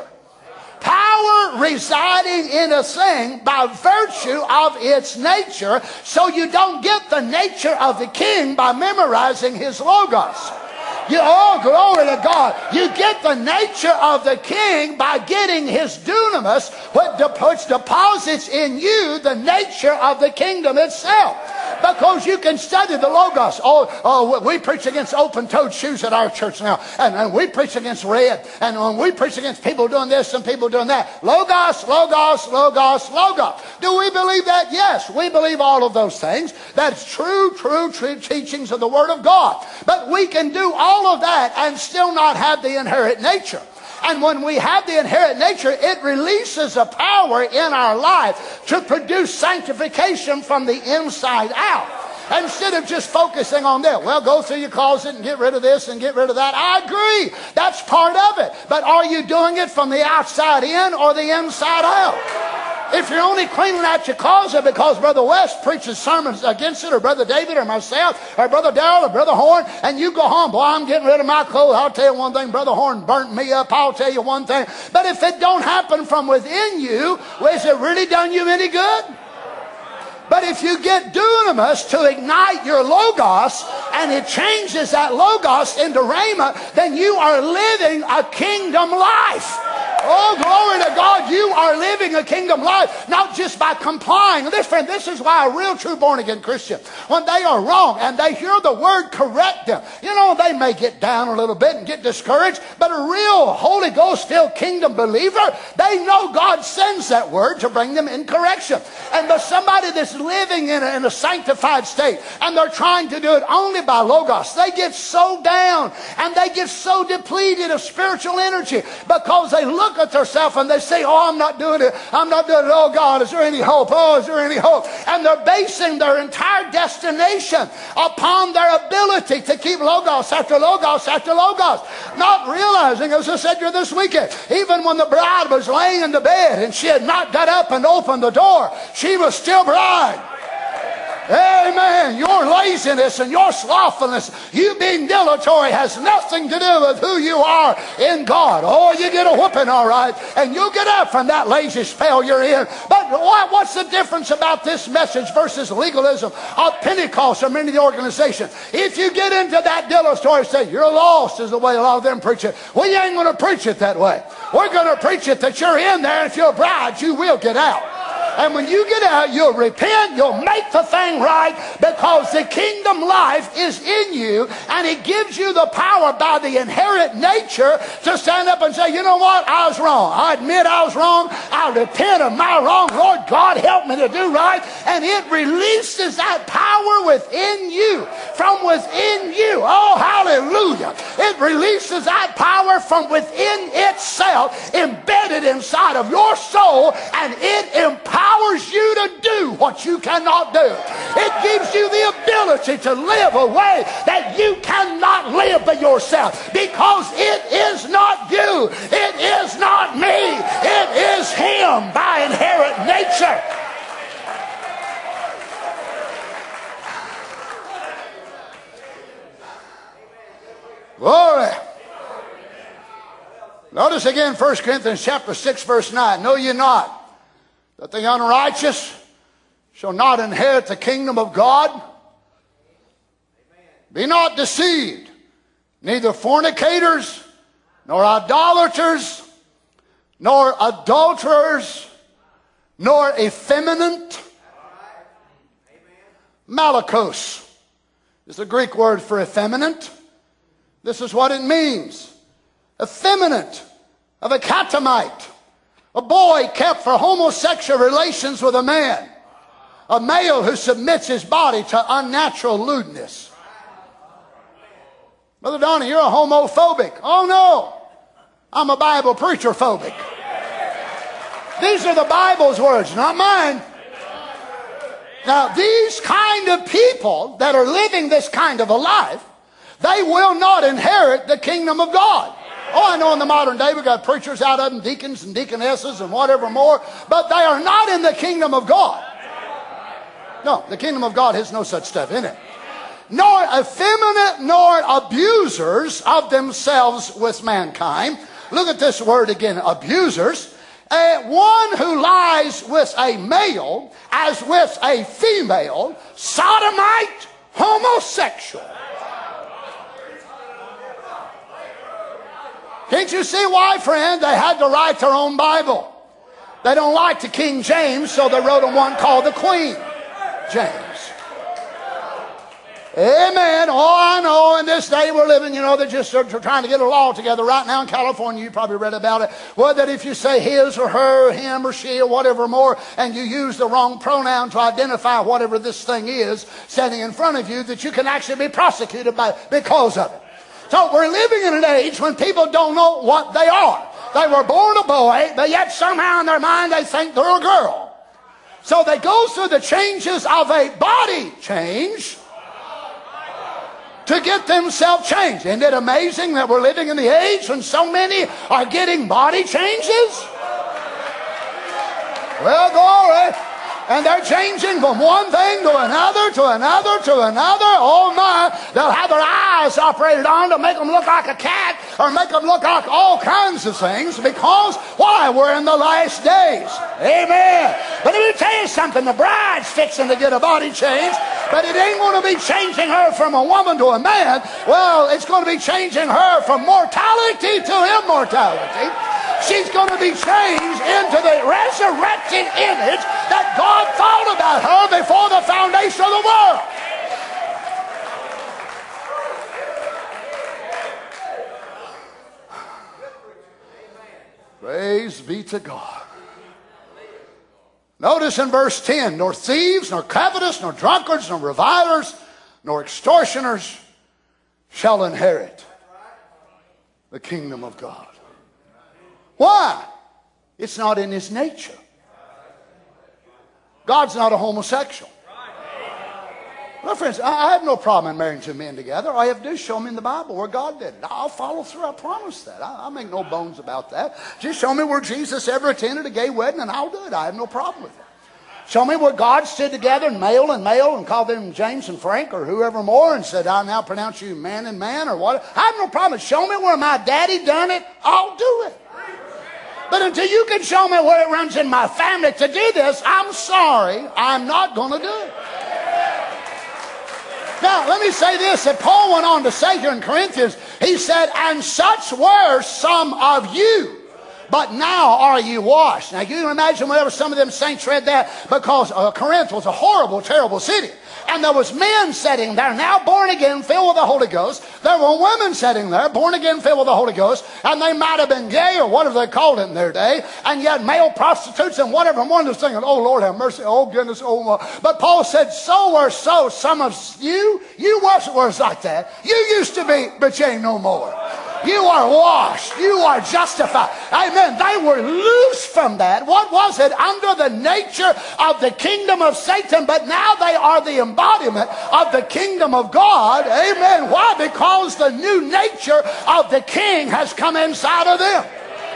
Power residing in a thing by virtue of its nature, so you don't get the nature of the king by memorizing his logos. Oh, glory to God. You get the nature of the king by getting his dunamis, which deposits in you the nature of the kingdom itself. Because you can study the Logos. We preach against open-toed shoes at our church now. And we preach against red. And when we preach against people doing this and people doing that. Logos, Logos, Logos, Logos. Do we believe that? Yes, we believe all of those things. That's true teachings of the Word of God. But we can do all of that and still not have the inherent nature. And when we have the inherent nature, it releases a power in our life to produce sanctification from the inside out. Instead of just focusing on that, well, go through your closet and get rid of this and get rid of that. I agree. That's part of it. But are you doing it from the outside in or the inside out? If you're only cleaning out your closet because Brother West preaches sermons against it, or Brother David, or myself, or Brother Darrell, or Brother Horn, and you go home, boy, I'm getting rid of my clothes. I'll tell you one thing, Brother Horn burnt me up. I'll tell you one thing. But if it don't happen from within you, well, has it really done you any good? But if you get dunamis to ignite your logos, and it changes that logos into rhema, then you are living a kingdom life. Oh, glory to God, you are living a kingdom life, not just by complying. This is why a real true born-again Christian, when they are wrong and they hear the word correct them, they may get down a little bit and get discouraged, but a real Holy Ghost-filled kingdom believer, they know God sends that word to bring them in correction. And there's somebody that's living in a sanctified state, and they're trying to do it only by logos. They get so down, and they get so depleted of spiritual energy because they look at themselves and they say, oh, I'm not doing it. I'm not doing it. Oh, God, is there any hope? Oh, is there any hope? And they're basing their entire destination upon their ability to keep logos after logos after logos. Not realizing, as I said here this weekend, even when the bride was laying in the bed and she had not got up and opened the door, she was still bride. Amen. Your laziness and your slothfulness, you being dilatory, has nothing to do with who you are in God. Oh, you get a whooping, all right, and you'll get up from that lazy spell you're in. But what's the difference about this message versus legalism of Pentecost or many of the organizations? If you get into that dilatory state, you're lost, is the way a lot of them preach it. Well, you ain't going to preach it that way. We're going to preach it that you're in there, and if you're a bride, you will get out. And when you get out, you'll repent, you'll make the thing right, because the kingdom life is in you, and it gives you the power by the inherent nature to stand up and say, you know what, I was wrong. I admit I was wrong. I repent of my wrong. Lord God, help me to do right. And it releases that power within you, from within you. Oh, hallelujah. It releases that power from within itself, embedded inside of your soul, and it empowers you to do what you cannot do. It gives you the ability to live a way that you cannot live by yourself, because it is not you, it is not me, it is Him by inherent nature. Glory. Notice again 1 Corinthians chapter 6 verse 9. Know ye not that the unrighteous shall not inherit the kingdom of God? Be not deceived. Neither fornicators, nor idolaters, nor adulterers, nor effeminate. Malakos is the Greek word for effeminate. This is what it means. Effeminate, of a catamite. A boy kept for homosexual relations with a man. A male who submits his body to unnatural lewdness. Brother Donnie, you're a homophobic. Oh no, I'm a Bible preacher phobic. These are the Bible's words, not mine. Now these kind of people that are living this kind of a life, they will not inherit the kingdom of God. Oh, I know in the modern day we've got preachers out of them, deacons and deaconesses and whatever more, but they are not in the kingdom of God. No, the kingdom of God has no such stuff in it. Nor effeminate, nor abusers of themselves with mankind. Look at this word again, abusers. One who lies with a male as with a female, sodomite, homosexual. Can't you see why, friend? They had to write their own Bible. They don't like the King James, so they wrote them one called the Queen James. Amen. Oh, I know in this day we're living, they're just trying to get a law together right now in California. You probably read about it. Well, that if you say his or her, him or she or whatever more, and you use the wrong pronoun to identify whatever this thing is standing in front of you, that you can actually be prosecuted because of it. So we're living in an age when people don't know what they are. They were born a boy, but yet somehow in their mind they think they're a girl. So they go through the changes of a body change to get themselves changed. Isn't it amazing that we're living in the age when so many are getting body changes? Well, glory. And they're changing from one thing to another, to another, to another. Oh my, they'll have their eyes operated on to make them look like a cat or make them look like all kinds of things because, why? We're in the last days. Amen. But let me tell you something, the bride's fixing to get a body change, but it ain't going to be changing her from a woman to a man. Well, it's going to be changing her from mortality to immortality. She's going to be changed into the resurrected image that God thought about her before the foundation of the world. Praise be to God. Notice in verse 10, nor thieves, nor covetous, nor drunkards, nor revilers, nor extortioners shall inherit the kingdom of God. Why? It's not in his nature. God's not a homosexual. Well, friends, I have no problem in marrying two men together. All you have to do is show me in the Bible where God did it. I'll follow through. I promise that. I make no bones about that. Just show me where Jesus ever attended a gay wedding and I'll do it. I have no problem with it. Show me where God stood together and male and called them James and Frank or whoever more and said, I now pronounce you man and man or what. I have no problem. Show me where my daddy done it. I'll do it. But until you can show me where it runs in my family to do this, I'm sorry, I'm not going to do it. Now, let me say this, that Paul went on to say here in Corinthians, he said, and such were some of you, but now are you washed. Now, you can imagine whenever some of them saints read that, because Corinth was a horrible, terrible city. And there was men sitting there, now born again, filled with the Holy Ghost. There were women sitting there, born again, filled with the Holy Ghost. And they might have been gay or whatever they called it in their day. And yet male prostitutes and whatever. And one was thinking, oh, Lord, have mercy. Oh, goodness. Oh, my. But Paul said, so some of you was like that. You used to be, but you ain't no more. You are washed. You are justified. Amen. They were loose from that. What was it? Under the nature of the kingdom of Satan. But now they are the embodiment of the kingdom of God. Amen. Why? Because the new nature of the King has come inside of them.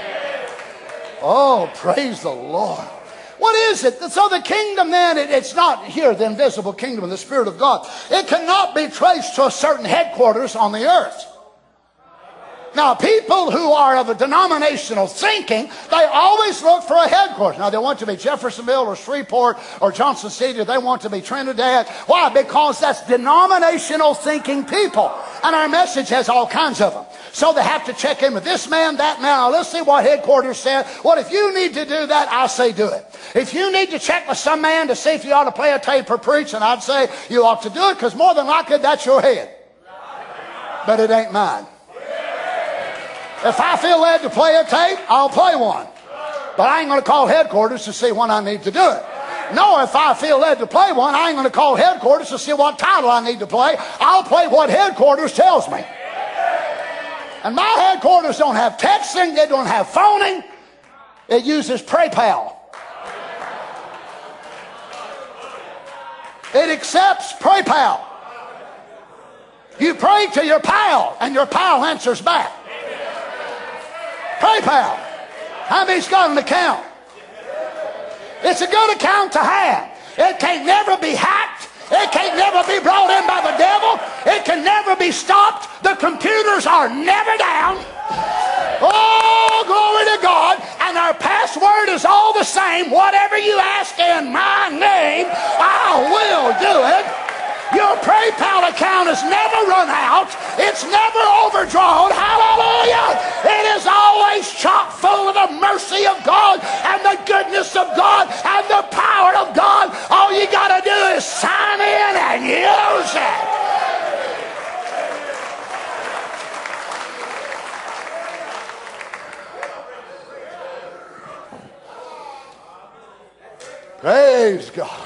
Oh, praise the Lord. What is it? So the kingdom then, it's not here, the invisible kingdom of the Spirit of God. It cannot be traced to a certain headquarters on the earth. Now, people who are of a denominational thinking, they always look for a headquarters. Now, they want to be Jeffersonville or Shreveport or Johnson City, or they want to be Trinidad. Why? Because that's denominational thinking people. And our message has all kinds of them. So they have to check in with this man, that man. Now, let's see what headquarters said. Well, if you need to do that, I say do it. If you need to check with some man to see if you ought to play a tape or preach, and I'd say you ought to do it, because more than likely that's your head. But it ain't mine. If I feel led to play a tape, I'll play one. But I ain't going to call headquarters to see when I need to do it. No, if I feel led to play one, I ain't going to call headquarters to see what title I need to play. I'll play what headquarters tells me. And my headquarters don't have texting. They don't have phoning. It uses PayPal. It accepts PayPal. You pray to your pal, and your pal answers back. PayPal. How many's got an account? It's a good account to have. It can't never be hacked. It can't never be brought in by the devil. It can never be stopped. The computers are never down. Oh, glory to God. And our password is all the same. Whatever you ask in my name, I will do it. Your PayPal account has never run out. It's never overdrawn. Hallelujah. It is always chock full of the mercy of God and the goodness of God and the power of God. All you got to do is sign in and use it. Praise God.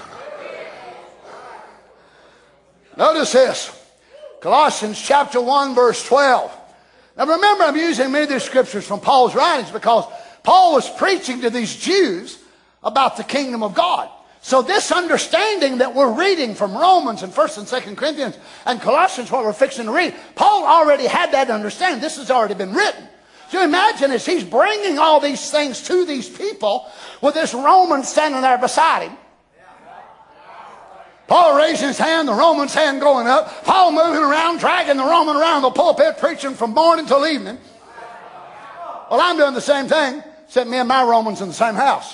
Notice this. Colossians chapter 1 verse 12. Now remember, I'm using many of these scriptures from Paul's writings because Paul was preaching to these Jews about the kingdom of God. So this understanding that we're reading from Romans and 1st and 2nd Corinthians and Colossians, what we're fixing to read, Paul already had that understanding. This has already been written. So imagine as he's bringing all these things to these people with this Roman standing there beside him. Paul raising his hand, the Roman's hand going up. Paul moving around, dragging the Roman around the pulpit, preaching from morning till evening. Well, I'm doing the same thing, except me and my Roman's in the same house.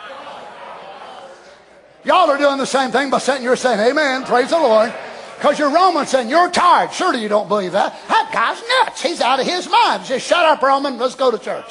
Y'all are doing the same thing by sitting here saying, amen, praise the Lord. Because you're Roman saying, you're tired. Surely you don't believe that. That guy's nuts. He's out of his mind. Just shut up, Roman. Let's go to church.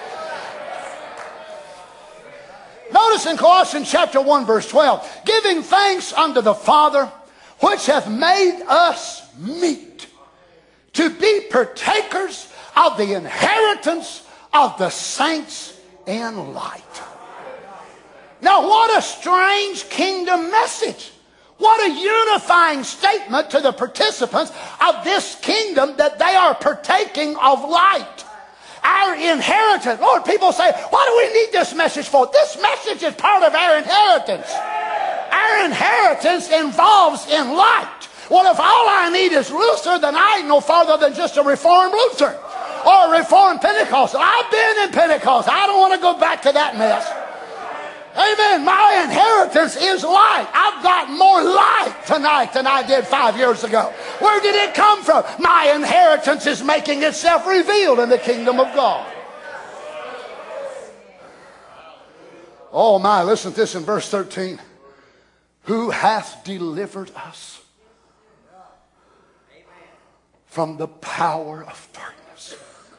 Notice in Colossians chapter 1 verse 12, giving thanks unto the Father, which hath made us meet to be partakers of the inheritance of the saints in light. Now what a strange kingdom message. What a unifying statement to the participants of this kingdom that they are partaking of light. Our inheritance. Lord, people say, what do we need this message for? This message is part of our inheritance. Our inheritance involves in light. Well, if all I need is Luther, then I ain't no farther than just a Reformed Lutheran or a Reformed Pentecostal. I've been in Pentecost. I don't want to go back to that mess. Amen. My inheritance is light. I've got more light tonight than I did 5 years ago. Where did it come from? My inheritance is making itself revealed in the kingdom of God. Oh my, listen to this in verse 13. Who hath delivered us from the power of darkness.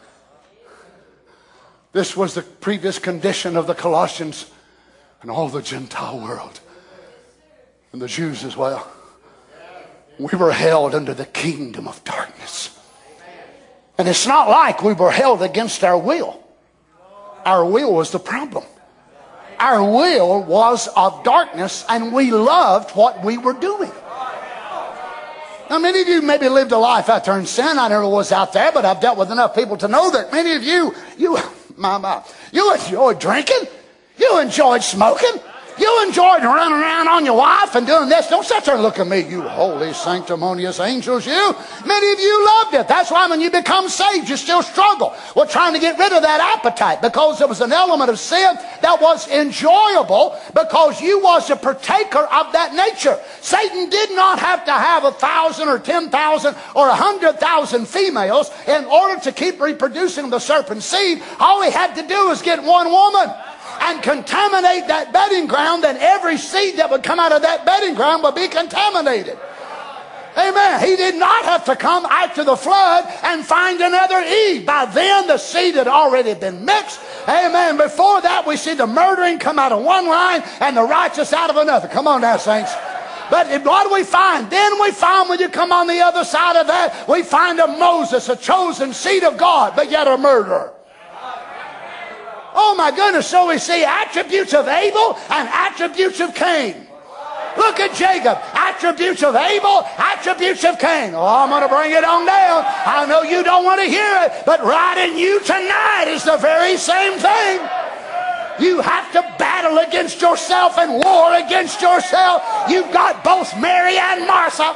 This was the previous condition of the Colossians and all the Gentile world, and the Jews as well. We were held under the kingdom of darkness. And it's not like we were held against our will. Our will was the problem. Our will was of darkness, and we loved what we were doing. Now, many of you maybe lived a life out there in sin. I never was out there, but I've dealt with enough people to know that many of you enjoyed drinking. You enjoyed smoking. You enjoyed running around on your wife and doing this. Don't sit there and look at me, you holy sanctimonious angels, you. Many of you loved it. That's why when you become saved, you still struggle with trying to get rid of that appetite, because there was an element of sin that was enjoyable because you was a partaker of that nature. Satan did not have to have 1,000 or 10,000 or 100,000 females in order to keep reproducing the serpent seed. All he had to do was get one woman and contaminate that bedding ground, then every seed that would come out of that bedding ground would be contaminated. Amen. He did not have to come after the flood and find another Eve. By then the seed had already been mixed. Amen. Before that we see the murdering come out of one line and the righteous out of another. Come on now, saints. But what do we find? Then we find, when you come on the other side of that, we find a Moses, a chosen seed of God, but yet a murderer. Oh my goodness, so we see attributes of Abel and attributes of Cain. Look at Jacob, attributes of Abel, attributes of Cain. Oh, I'm going to bring it on down. I know you don't want to hear it, but right in you tonight is the very same thing. You have to battle against yourself and war against yourself. You've got both Mary and Martha.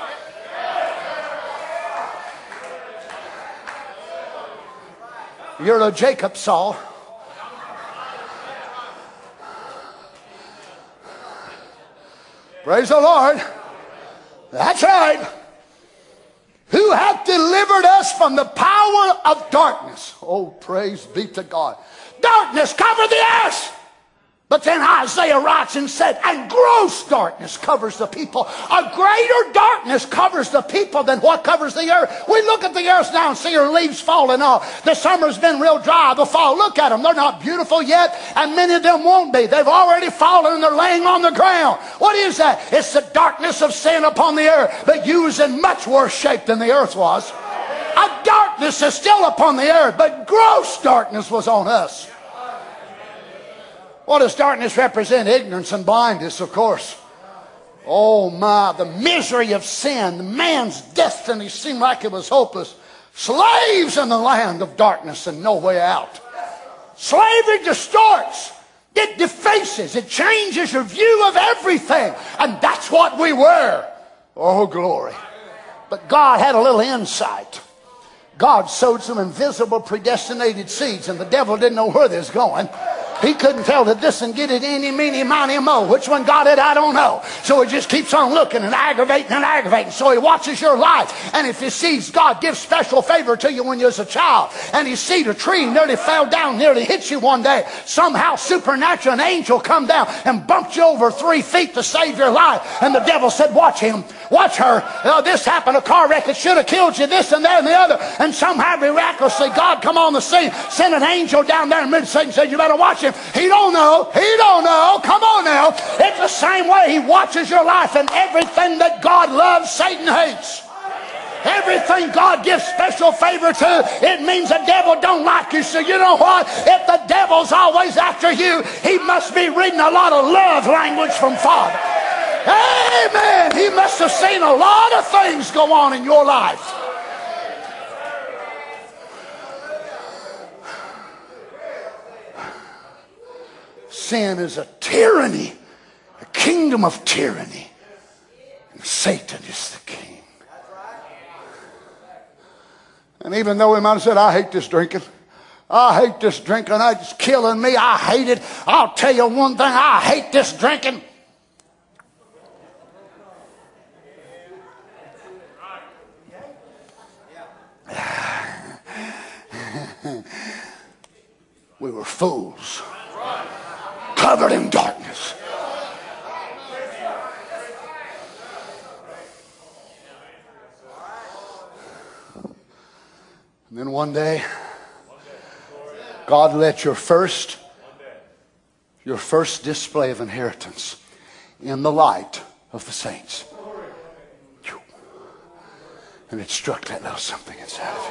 You're a Jacob, Saul. Praise the Lord. That's right. Who hath delivered us from the power of darkness. Oh, praise be to God. Darkness covered the earth. But then Isaiah writes and said, and gross darkness covers the people. A greater darkness covers the people than what covers the earth. We look at the earth now and see her leaves falling off. The summer's been real dry. The fall, look at them. They're not beautiful yet, and many of them won't be. They've already fallen and they're laying on the ground. What is that? It's the darkness of sin upon the earth, but used in much worse shape than the earth was. A darkness is still upon the earth, but gross darkness was on us. What does darkness represent? Ignorance and blindness, of course. Oh my, the misery of sin. The man's destiny seemed like it was hopeless. Slaves in the land of darkness and no way out. Slavery distorts. It defaces. It changes your view of everything. And that's what we were. Oh, glory. But God had a little insight. God sowed some invisible predestinated seeds, and the devil didn't know where they was going. He couldn't tell that this and get it any, meeny, miny, mo. Which one got it, I don't know. So he just keeps on looking and aggravating and aggravating. So he watches your life. And if he sees God give special favor to you when you was a child, and he seed a tree nearly fell down, nearly hit you one day, somehow supernatural, an angel come down and bumped you over 3 feet to save your life. And the devil said, watch him. Watch her. This happened, a car wreck. It should have killed you, this and that and the other. And somehow miraculously God come on the scene, sent an angel down there in mid-Satan and said, you better watch him. He don't know. He don't know. Come on now. It's the same way he watches your life, and everything that God loves, Satan hates. Everything God gives special favor to, it means the devil don't like you. So you know what? If the devil's always after you, he must be reading a lot of love language from Father. Amen. He must have seen a lot of things go on in your life. Sin is a tyranny, a kingdom of tyranny. And Satan is the king. And even though he might have said, I hate this drinking. I hate this drinking. It's killing me. I hate it. I'll tell you one thing. I hate this drinking. We were fools. Covered in darkness. And then one day, God let your first display of inheritance in the light of the saints. And it struck that little something inside of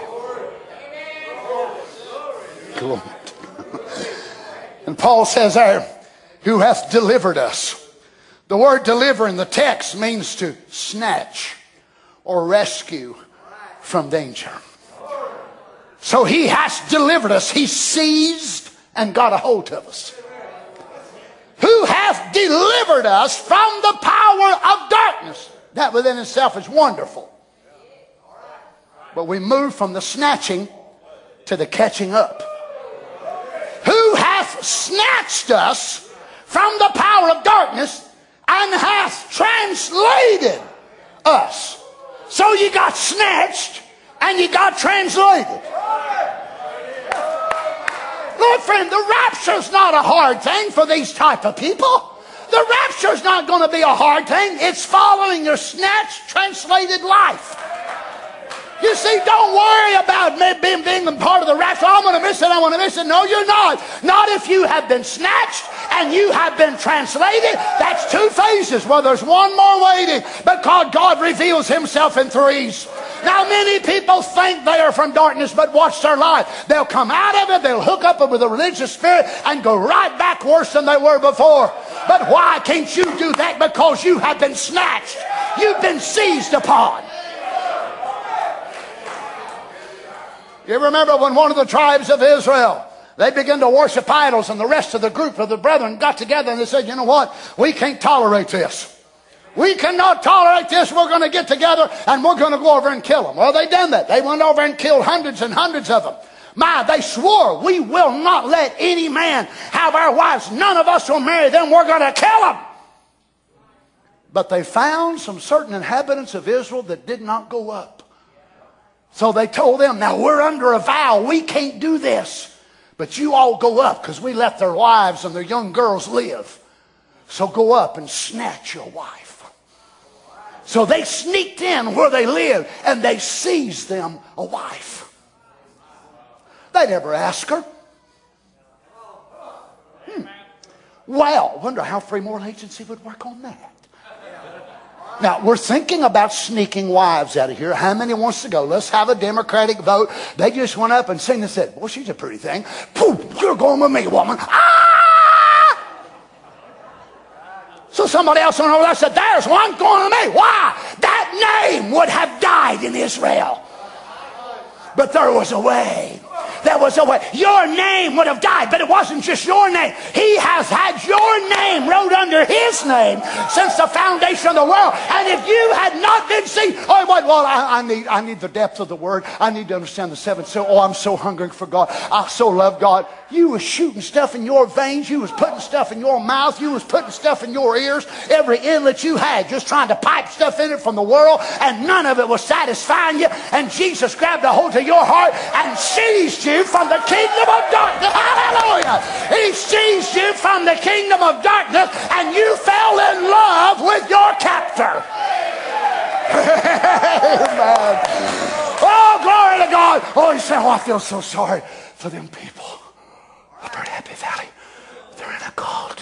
you. Glory. And Paul says there, who hath delivered us. The word deliver in the text means to snatch or rescue from danger. So he has delivered us. He seized and got a hold of us. Who hath delivered us from the power of darkness. That within itself is wonderful. But we move from the snatching to the catching up. Who hath snatched us from the power of darkness and hath translated us. So you got snatched and you got translated. Look, friend, the rapture's not a hard thing for these type of people. The rapture's not going to be a hard thing. It's following your snatched, translated life. You see, don't worry about being part of the rapture. I'm going to miss it. I want to miss it. No, you're not. Not if you have been snatched and you have been translated. That's 2 phases. Well, there's one more waiting because God reveals himself in 3s. Now, many people think they are from darkness, but watch their life. They'll come out of it. They'll hook up with a religious spirit and go right back worse than they were before. But why can't you do that? Because you have been snatched. You've been seized upon. You remember when one of the tribes of Israel, they began to worship idols, and the rest of the group of the brethren got together and they said, you know what? We can't tolerate this. We cannot tolerate this. We're going to get together and we're going to go over and kill them. Well, they done that. They went over and killed hundreds and hundreds of them. They swore, we will not let any man have our wives. None of us will marry them. We're going to kill them. But they found some certain inhabitants of Israel that did not go up. So they told them, now we're under a vow. We can't do this. But you all go up, because we let their wives and their young girls live. So go up and snatch your wife. So they sneaked in where they lived and they seized them a wife. They never asked her. Well, wonder how Free Moral Agency would work on that. Now, we're thinking about sneaking wives out of here. How many wants to go? Let's have a Democratic vote. They just went up and seen and said, well, she's a pretty thing. Poof, you're going with me, woman. Ah! So somebody else went over there and said, there's one going with me. Why? That name would have died in Israel. But there was a way. There was a way. Your name would have died, but it wasn't just your name. He has had your name wrote under his name since the foundation of the world. And if you had not been seen, I need the depth of the word. I need to understand the seventh seal. Oh, I'm so hungry for God. I so love God. You was shooting stuff in your veins. You was putting stuff in your mouth. You was putting stuff in your ears. Every inlet you had, just trying to pipe stuff in it from the world, and none of it was satisfying you. And Jesus grabbed a hold of your heart and seized you from the kingdom of darkness. Hallelujah! He seized you from the kingdom of darkness, and you fell in love with your captor. Amen. Oh, glory to God. Oh, you say, oh, I feel so sorry for them people up at Happy Valley. They're in a cult.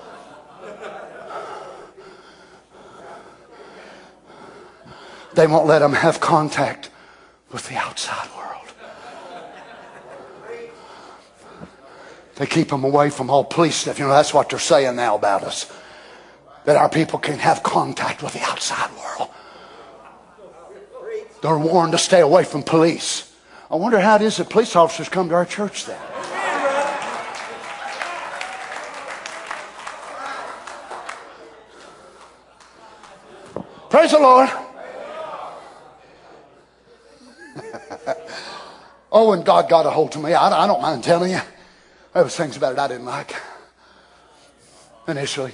They won't let them have contact with the outside world. They keep them away from all police stuff. You know, that's what they're saying now about us. That our people can't have contact with the outside world. They're warned to stay away from police. I wonder how it is that police officers come to our church then. Praise the Lord. Oh, and God got a hold of me. I don't mind telling you. There was things about it I didn't like initially.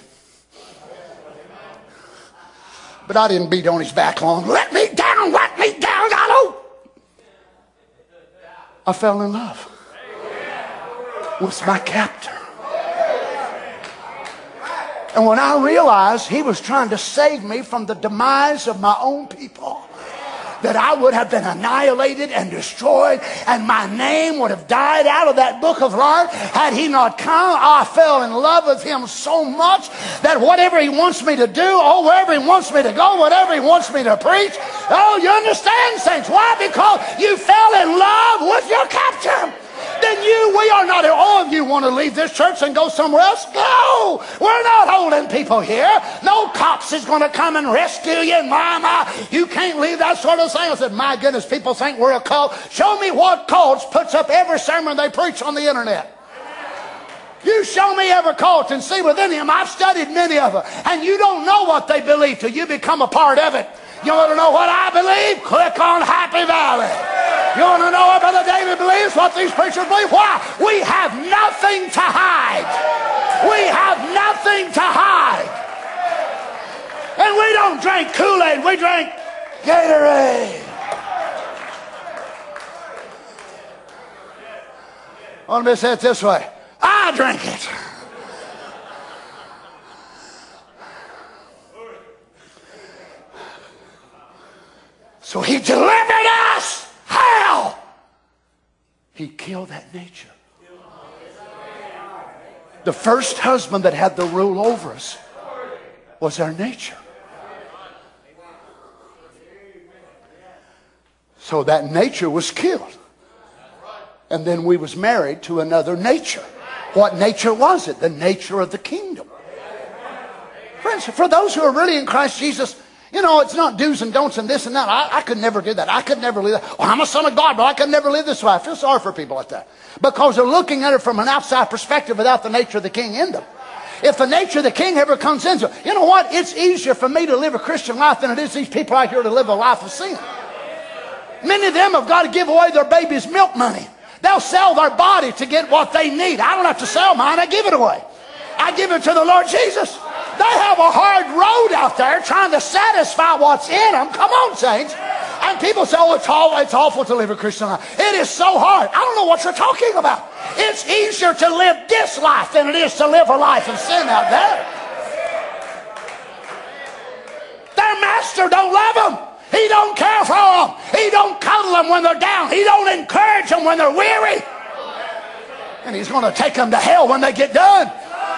But I didn't beat on his back long. Let me down, God. I fell in love with my captor. And when I realized he was trying to save me from the demise of my own people, that I would have been annihilated and destroyed, and my name would have died out of that book of life had he not come. I fell in love with him so much that whatever he wants me to do, wherever he wants me to go, whatever he wants me to preach, you understand, saints? Why? Because you fell in love with your captor. Then we are not, all of you want to leave this church and go somewhere else? No! We're not holding people here. No cops is going to come and rescue you. My, you can't leave that sort of thing. I said, my goodness, people think we're a cult. Show me what cults puts up every sermon they preach on the internet. You show me every cult and see within him. I've studied many of them. And you don't know what they believe till you become a part of it. You want to know what I believe? Click on Happy Valley. You want to know what Brother David believes, what these preachers believe? Why? We have nothing to hide. We have nothing to hide. And we don't drink Kool-Aid. We drink Gatorade. Let me say it this way. I drink it. So he delivered us. How? He killed that nature. The first husband that had the rule over us was our nature. So that nature was killed. And then we was married to another nature. What nature was it? The nature of the kingdom. Friends, for those who are really in Christ Jesus, you know, it's not do's and don'ts and this and that. I could never do that. I could never live that. Well, I'm a son of God, but I could never live this way. I feel sorry for people like that. Because they're looking at it from an outside perspective without the nature of the king in them. If the nature of the king ever comes into it, you know what? It's easier for me to live a Christian life than it is these people out here to live a life of sin. Many of them have got to give away their baby's milk money. They'll sell their body to get what they need. I don't have to sell mine. I give it away. I give it to the Lord Jesus. They have a hard road out there trying to satisfy what's in them. Come on, saints. And people say, oh, it's awful to live a Christian life. It is so hard. I don't know what you're talking about. It's easier to live this life than it is to live a life of sin out there. Their master don't love them. He don't care for them. He don't cuddle them when they're down. He don't encourage them when they're weary. And he's going to take them to hell when they get done.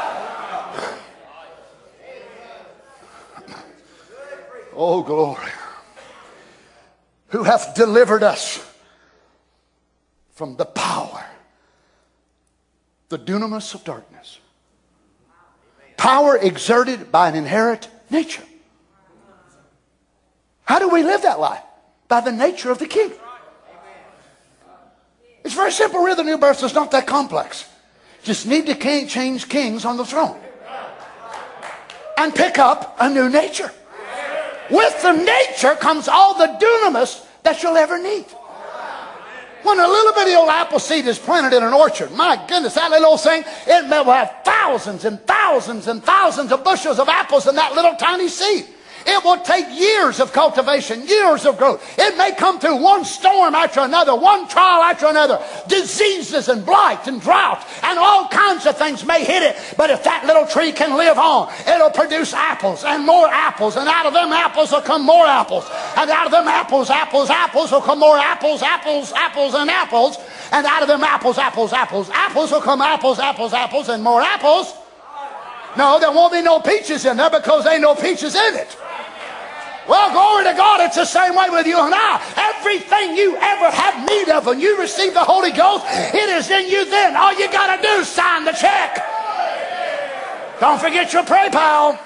Oh, glory. Who hath delivered us from the power, the dunamis of darkness. Power exerted by an inherent nature. How do we live that life? By the nature of the King. It's very simple. Really, the new birth is not that complex. Just need to change kings on the throne. And pick up a new nature. With the nature comes all the dunamis that you'll ever need. When a little bitty old apple seed is planted in an orchard, my goodness, that little old thing, it will have thousands and thousands and thousands of bushels of apples in that little tiny seed. It will take years of cultivation, years of growth. It may come through one storm after another, one trial after another. Diseases and blight and drought and all kinds of things may hit it. But if that little tree can live on, it'll produce apples and more apples. And out of them apples will come more apples. And out of them apples will come more apples, and apples. And out of them apples will come apples, and more apples. No, there won't be no peaches in there because there ain't no peaches in it. Well, glory to God, it's the same way with you and I. Everything you ever have need of when you receive the Holy Ghost, it is in you then. All you got to do is sign the check. Don't forget your pray pal.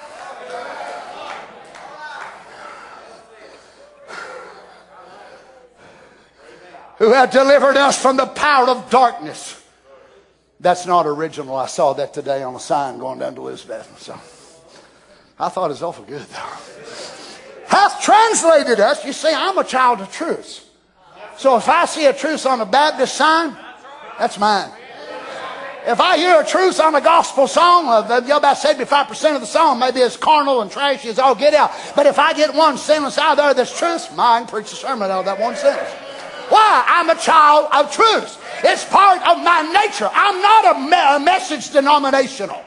Who have delivered us from the power of darkness. That's not original. I saw that today on a sign going down to Elizabeth. So I thought it was awful good, though. Hath translated us. You see, I'm a child of truth. So if I see a truth on a Baptist sign, that's mine. If I hear a truth on a gospel song, about 75% of the song maybe as carnal and trashy as all get out. But if I get one sentence out there that's truth, mine preach a sermon out of that one sentence. Why? I'm a child of truth. It's part of my nature. I'm not a message denominational.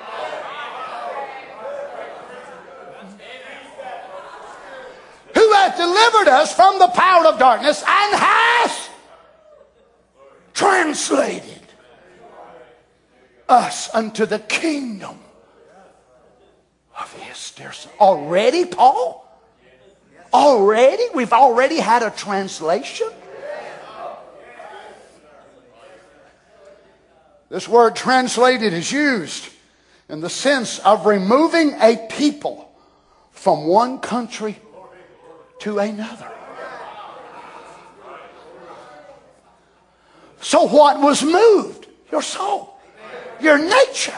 Who hath delivered us from the power of darkness and hath translated us unto the kingdom of his dear Son. Already, Paul? Already? We've already had a translation? This word translated is used in the sense of removing a people from one country to another. So what was moved? Your soul. Your nature.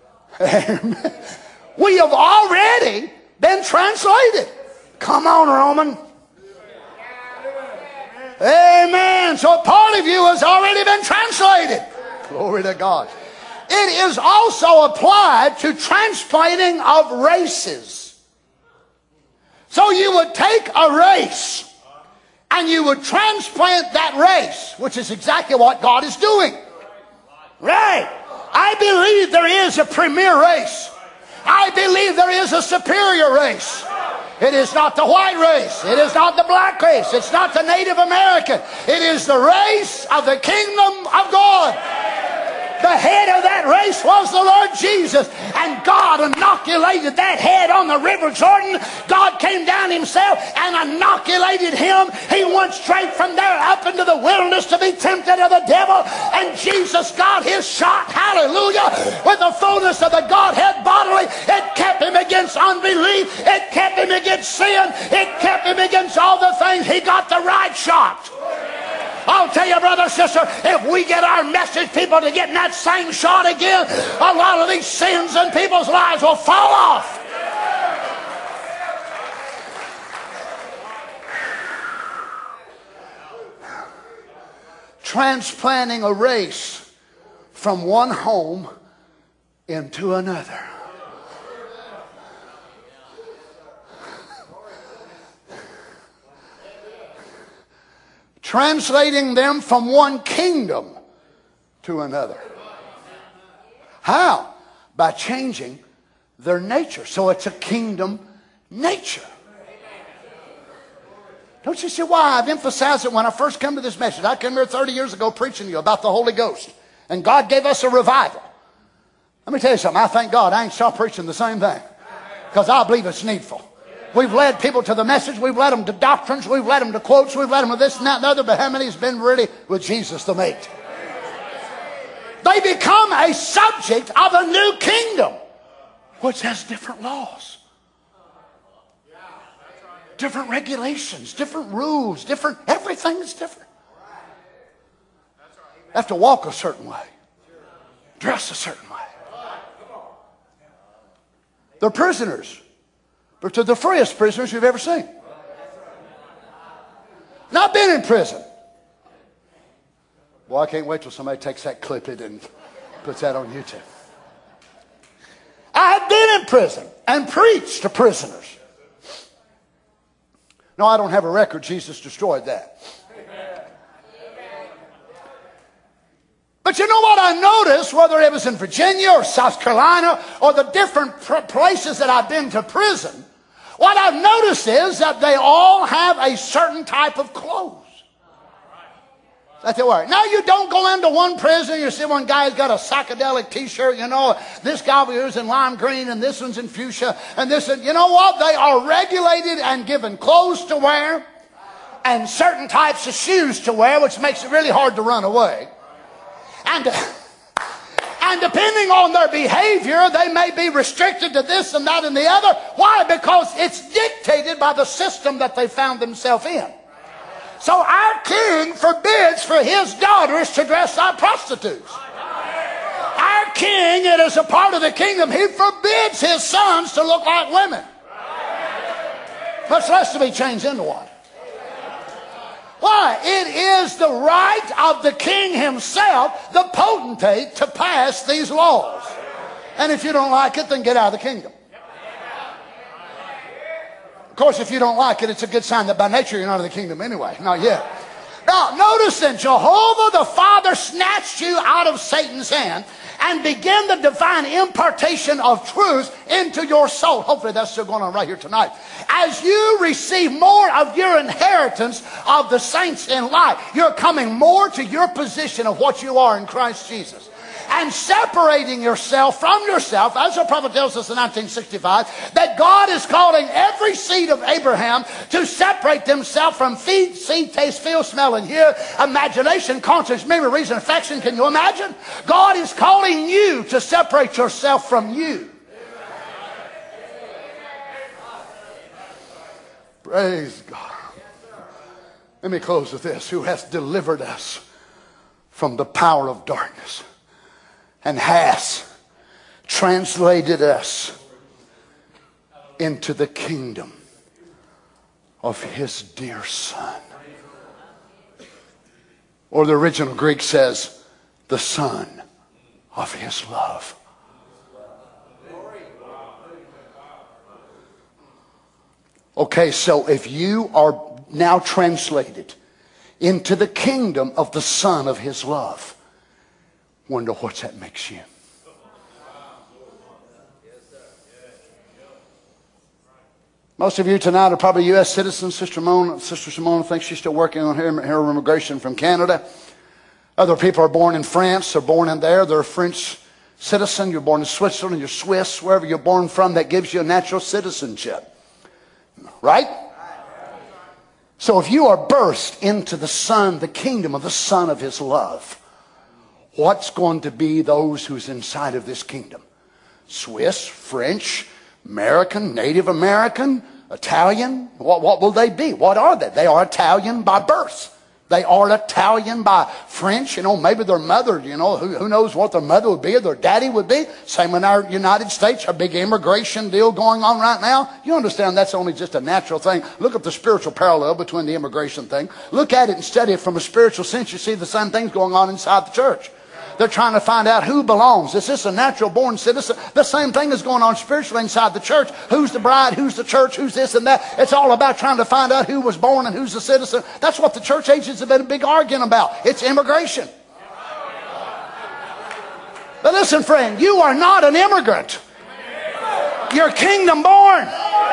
We have already been translated. Come on, Roman. Amen. So part of you has already been translated. Glory to God. It is also applied to transplanting of races. So you would take a race and you would transplant that race, which is exactly what God is doing. Right. I believe there is a premier race. I believe there is a superior race. It is not the white race. It is not the black race. It's not the Native American. It is the race of the kingdom of God. The head of that race was the Lord Jesus. And God inoculated that head on the River Jordan. God came down himself and inoculated him. He went straight from there up into the wilderness to be tempted of the devil. And Jesus got his shot, hallelujah, with the fullness of the Godhead bodily. It kept him against unbelief. It kept him against sin. It kept him against all the things. He got the right shot. I'll tell you, brother, sister, if we get our message people to get in that same shot again, a lot of these sins in people's lives will fall off. Transplanting a race from one home into another. translating them from one kingdom to another. How? By changing their nature. So it's a kingdom nature. Don't you see why I've emphasized it when I first came to this message? I came here 30 years ago preaching to you about the Holy Ghost. And God gave us a revival. Let me tell you something. I thank God I ain't stopped preaching the same thing. Because I believe it's needful. We've led people to the message. We've led them to doctrines. We've led them to quotes. We've led them to this and that and the other. But how many has been really with Jesus the mate? They become a subject of a new kingdom, which has different laws, different regulations, different rules, everything is different. They have to walk a certain way, dress a certain way. They're prisoners, but they're the freest prisoners you've ever seen. Not been in prison. Well, I can't wait till somebody takes that, clip it, and puts that on YouTube. I have been in prison and preached to prisoners. No, I don't have a record. Jesus destroyed that. But you know what I noticed, whether it was in Virginia or South Carolina or the different places that I've been to prison, what I've noticed is that they all have a certain type of clothes. That's the word. Now you don't go into one prison, you see one guy's got a psychedelic t-shirt, you know, this guy over here is in lime green and this one's in fuchsia and this one. You know what? They are regulated and given clothes to wear and certain types of shoes to wear, which makes it really hard to run away. And depending on their behavior, they may be restricted to this and that and the other. Why? Because it's dictated by the system that they found themselves in. So our king forbids for his daughters to dress like prostitutes. Our king, it is a part of the kingdom, he forbids his sons to look like women. Much less to be changed into one. Why? It is the right of the king himself, the potentate, to pass these laws. And if you don't like it, then get out of the kingdom. Of course, if you don't like it, it's a good sign that by nature you're not in the kingdom anyway. Not yet. Now, notice then, Jehovah the Father snatched you out of Satan's hand and began the divine impartation of truth into your soul. Hopefully that's still going on right here tonight. As you receive more of your inheritance of the saints in light, you're coming more to your position of what you are in Christ Jesus. And separating yourself from yourself, as the prophet tells us in 1965, that God is calling every seed of Abraham to separate themselves from feed, see, taste, feel, smell, and hear, imagination, conscience, memory, reason, affection. Can you imagine? God is calling you to separate yourself from you. Praise God. Let me close with this. Who has delivered us from the power of darkness and has translated us into the kingdom of his dear Son. Or the original Greek says, the Son of his love. Okay, so if you are now translated into the kingdom of the Son of his love, wonder what that makes you. Most of you tonight are probably U.S. citizens. Sister Simone thinks she's still working on her immigration from Canada. Other people are born in France. They're born in there. They're a French citizen. You're born in Switzerland. You're Swiss. Wherever you're born from, that gives you a natural citizenship. Right? So if you are birthed into the Son, the kingdom of the Son of his love, what's going to be those who's inside of this kingdom? Swiss, French, American, Native American, Italian. What will they be? What are they? They are Italian by birth. They are Italian by French. You know, maybe their mother, you know, who knows what their mother would be or their daddy would be. Same in our United States, a big immigration deal going on right now. You understand that's only just a natural thing. Look at the spiritual parallel between the immigration thing. Look at it and study it from a spiritual sense. You see the same things going on inside the church. They're trying to find out who belongs. Is this a natural born citizen? The same thing is going on spiritually inside the church. Who's the bride? Who's the church? Who's this and that? It's all about trying to find out who was born and who's the citizen. That's what the church ages have been a big arguing about. It's immigration. But listen, friend, you are not an immigrant. You're kingdom born.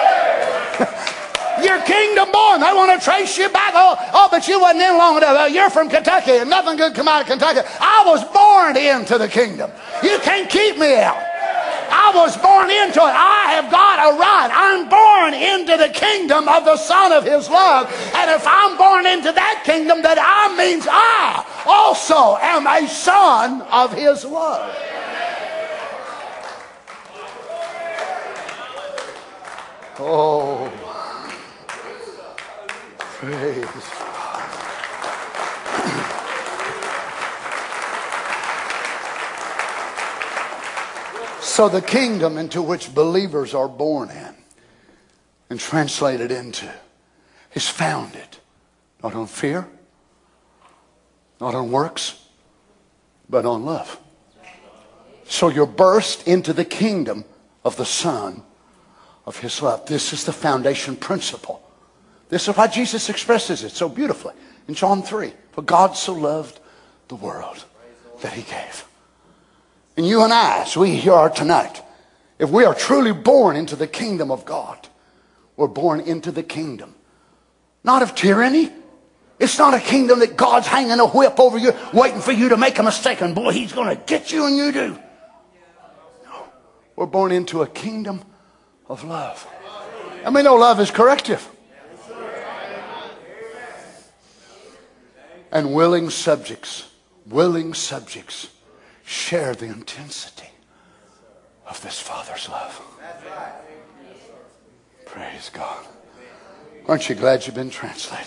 You're kingdom born. They want to trace you back. Oh, but you wasn't in long enough. You're from Kentucky and nothing good come out of Kentucky. I was born into the kingdom. You can't keep me out. I was born into it. I have got a right. I'm born into the kingdom of the Son of His love. And if I'm born into that kingdom, that I means I also am a son of His love. Oh, praise God. So the kingdom into which believers are born in and translated into is founded not on fear, not on works, but on love. So you're burst into the kingdom of the Son of His love. This is the foundation principle. This is why Jesus expresses it so beautifully in John 3. For God so loved the world that He gave. And you and I, as we here are tonight, if we are truly born into the kingdom of God, we're born into the kingdom, not of tyranny. It's not a kingdom that God's hanging a whip over you, waiting for you to make a mistake, and boy, He's going to get you and you do. No. We're born into a kingdom of love. I mean, no, love is corrective. And willing subjects share the intensity of this Father's love. Praise God. Aren't you glad you've been translated?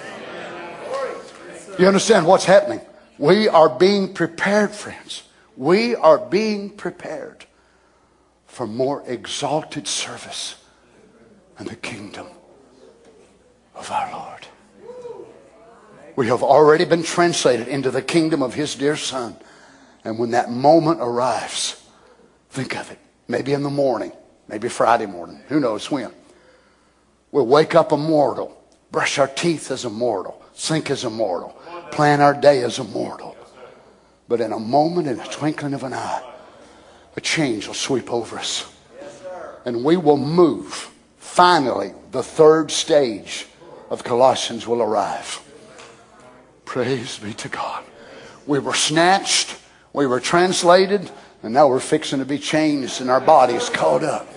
You understand what's happening? We are being prepared, friends. We are being prepared for more exalted service in the kingdom of our Lord. We have already been translated into the kingdom of His dear Son. And when that moment arrives, think of it. Maybe in the morning, maybe Friday morning, who knows when. We'll wake up a mortal, brush our teeth as a mortal, think as a mortal, plan our day as a mortal. But in a moment, in a twinkling of an eye, a change will sweep over us. And we will move. Finally, the third stage of Colossians will arrive. Praise be to God. We were snatched, we were translated, and now we're fixing to be changed and our bodies caught up.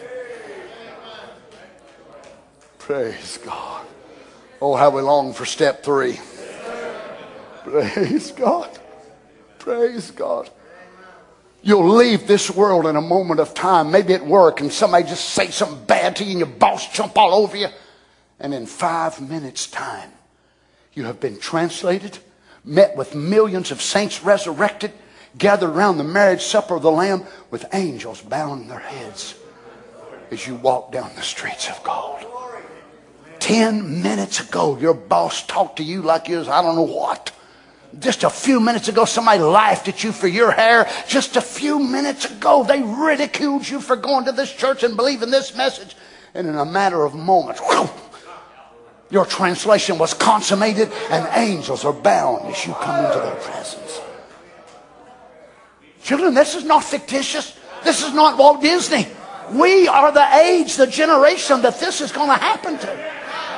Praise God. Oh, how we long for step 3. Praise God. Praise God. You'll leave this world in a moment of time, maybe at work, and somebody just say something bad to you and your boss jump all over you. And in 5 minutes' time, you have been translated, met with millions of saints resurrected, gathered around the marriage supper of the Lamb with angels bowing their heads as you walk down the streets of gold. 10 minutes ago, your boss talked to you like you was I don't know what. Just a few minutes ago, somebody laughed at you for your hair. Just a few minutes ago, they ridiculed you for going to this church and believing this message. And in a matter of moments, whew, your translation was consummated and angels are bound as you come into their presence. Children, this is not fictitious. This is not Walt Disney. We are the age, the generation that this is going to happen to.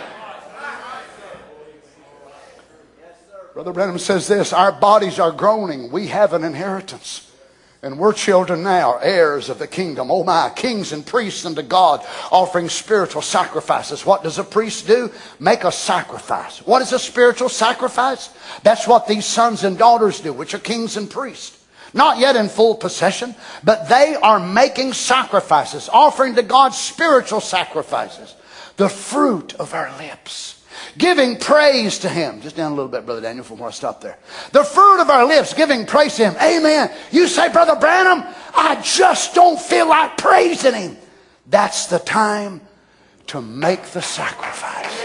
Brother Branham says this, our bodies are groaning. We have an inheritance. And we're children now, heirs of the kingdom. Oh my, kings and priests unto God, offering spiritual sacrifices. What does a priest do? Make a sacrifice. What is a spiritual sacrifice? That's what these sons and daughters do, which are kings and priests. Not yet in full possession, but they are making sacrifices, offering to God spiritual sacrifices. The fruit of our lips. Giving praise to Him. Just down a little bit, Brother Daniel, before I stop there. The fruit of our lips, giving praise to Him. Amen. You say, Brother Branham, I just don't feel like praising Him. That's the time to make the sacrifice.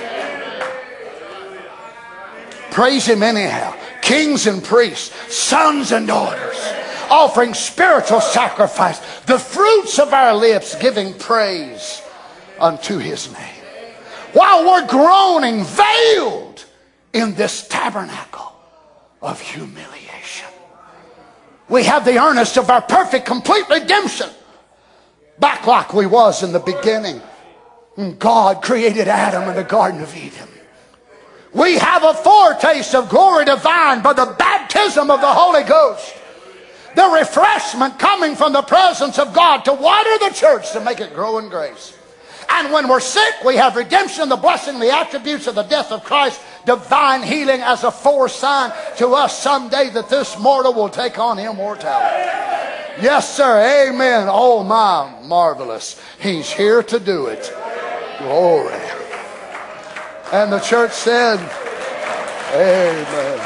Praise Him anyhow. Kings and priests, sons and daughters, offering spiritual sacrifice, the fruits of our lips giving praise unto his name. While we're groaning, veiled in this tabernacle of humiliation, we have the earnest of our perfect, complete redemption. Back like we was in the beginning, when God created Adam in the Garden of Eden. We have a foretaste of glory divine by the baptism of the Holy Ghost. The refreshment coming from the presence of God to water the church to make it grow in grace. And when we're sick, we have redemption, the blessing, the attributes of the death of Christ, divine healing as a foresign to us someday that this mortal will take on immortality. Yes, sir. Amen. Oh, my, marvelous. He's here to do it. Glory. And the church said, amen.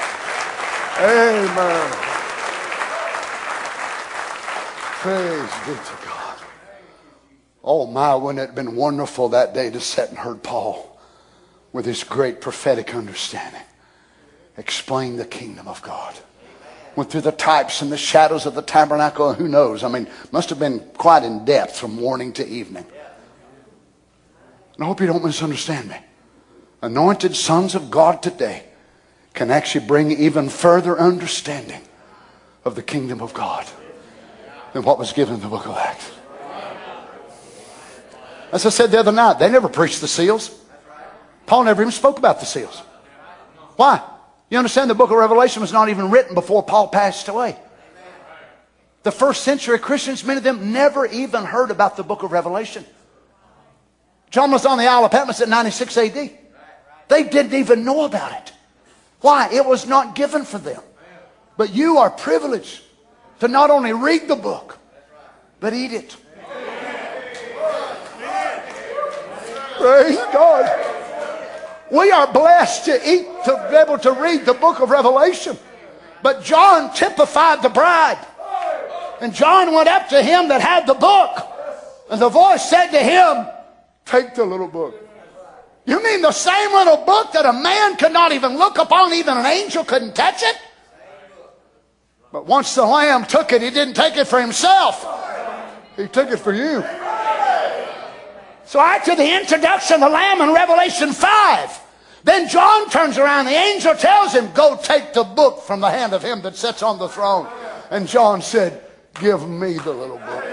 Amen. Praise be to God. Oh my, wouldn't it have been wonderful that day to sit and heard Paul with his great prophetic understanding explain the kingdom of God. Went through the types and the shadows of the tabernacle. Who knows? I mean, must have been quite in depth from morning to evening. And I hope you don't misunderstand me. Anointed sons of God today can actually bring even further understanding of the kingdom of God than what was given in the book of Acts. As I said the other night, they never preached the seals. Paul never even spoke about the seals. Why? You understand, the book of Revelation was not even written before Paul passed away. The first century Christians, many of them never even heard about the book of Revelation. John was on the Isle of Patmos at 96 AD. They didn't even know about it. Why? It was not given for them. But you are privileged to not only read the book, but eat it. Praise God. We are blessed to eat, to be able to read the book of Revelation. But John typified the bride. And John went up to him that had the book. And the voice said to him, take the little book. You mean the same little book that a man could not even look upon, even an angel couldn't touch it? But once the Lamb took it, he didn't take it for himself. He took it for you. So after the introduction of the Lamb in Revelation 5, then John turns around, the angel tells him, go take the book from the hand of him that sits on the throne. And John said, give me the little book.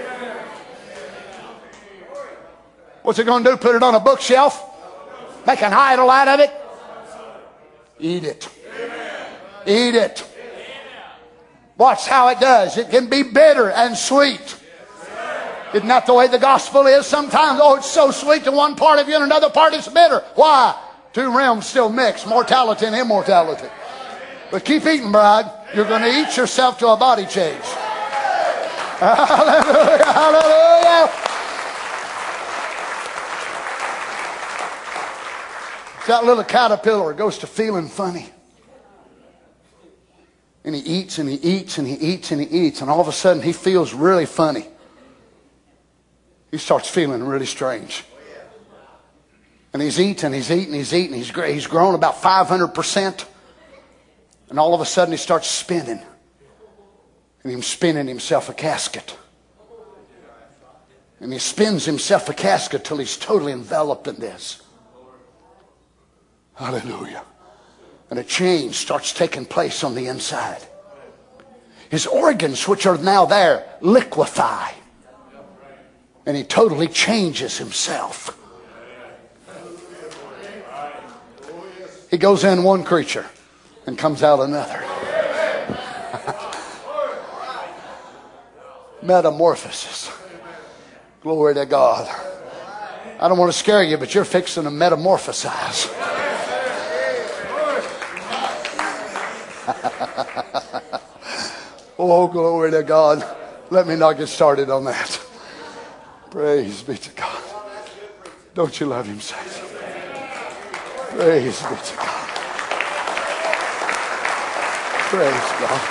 What's it going to do? Put it on a bookshelf? Make an idol out of it? Eat it. Eat it. Watch how it does. It can be bitter and sweet. Isn't that the way the gospel is sometimes? Oh, it's so sweet to one part of you and another part is bitter. Why? Two realms still mix, mortality and immortality. But keep eating, bride. You're going to eat yourself to a body change. Hallelujah, hallelujah. That little caterpillar goes to feeling funny. And he eats and he eats and he eats and he eats. And all of a sudden he feels really funny. He starts feeling really strange. And he's eating, he's eating, he's eating. He's grown about 500%. And all of a sudden he starts spinning. And he's spinning himself a casket. And he spins himself a casket till he's totally enveloped in this. Hallelujah. And a change starts taking place on the inside. His organs, which are now there, liquefy. And he totally changes himself. He goes in one creature and comes out another. Metamorphosis. Glory to God. I don't want to scare you, but you're fixing to metamorphosize. Oh, glory to God. Let me not get started on that. Praise be to God. Don't you love him, saints? Praise be to God. Praise God.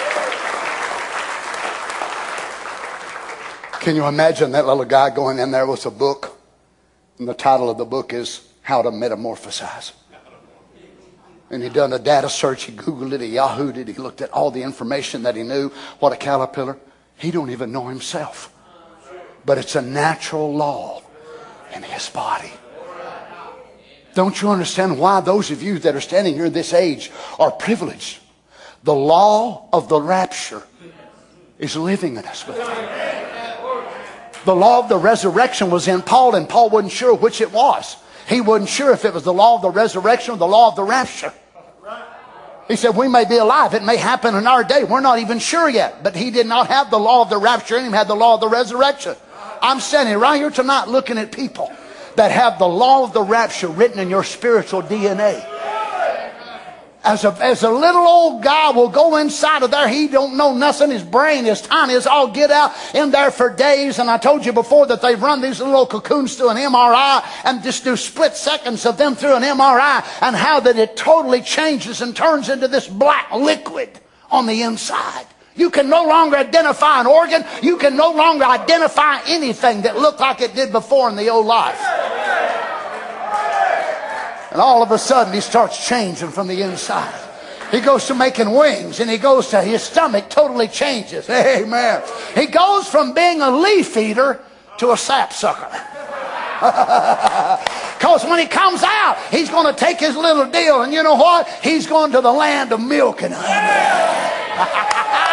Can you imagine that little guy going in there with a book? And the title of the book is How to Metamorphosize. And he done a data search. He Googled it. He Yahooed it. He looked at all the information that he knew. What a caterpillar. He don't even know himself. But it's a natural law in his body. Don't you understand why those of you that are standing here in this age are privileged? The law of the rapture is living in us. The law of the resurrection was in Paul, and Paul wasn't sure which it was. He wasn't sure if it was the law of the resurrection or the law of the rapture. He said, we may be alive. It may happen in our day. We're not even sure yet. But he did not have the law of the rapture in him. He had the law of the resurrection. I'm standing right here tonight looking at people that have the law of the rapture written in your spiritual DNA. As a little old guy will go inside of there, he don't know nothing. His brain is tiny as all get out in there for days. And I told you before that they've run these little cocoons through an MRI and just do split seconds of them through an MRI, and how that it totally changes and turns into this black liquid on the inside. You can no longer identify an organ. You can no longer identify anything that looked like it did before in the old life. And all of a sudden he starts changing from the inside. He goes to making wings, and he goes to his stomach totally changes. Amen. He goes from being a leaf eater to a sapsucker. Because when he comes out, he's going to take his little deal, and you know what? He's going to the land of milk and honey.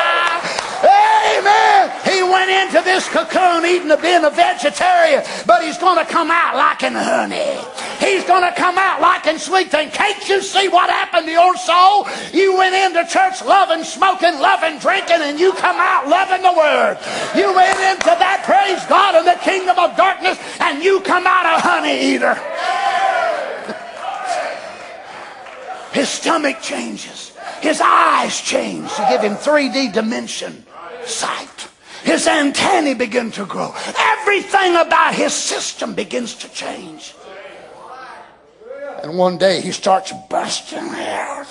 Amen. He went into this cocoon eating of being a vegetarian, but he's going to come out liking honey. He's going to come out liking sweet things. Can't you see what happened to your soul? You went into church loving, smoking, loving, drinking, and you come out loving the Word. You went into that, praise God, in the kingdom of darkness, and you come out a honey eater. His stomach changes. His eyes change to give him 3D dimension sight. His antennae begin to grow. Everything about his system begins to change. And one day he starts busting out.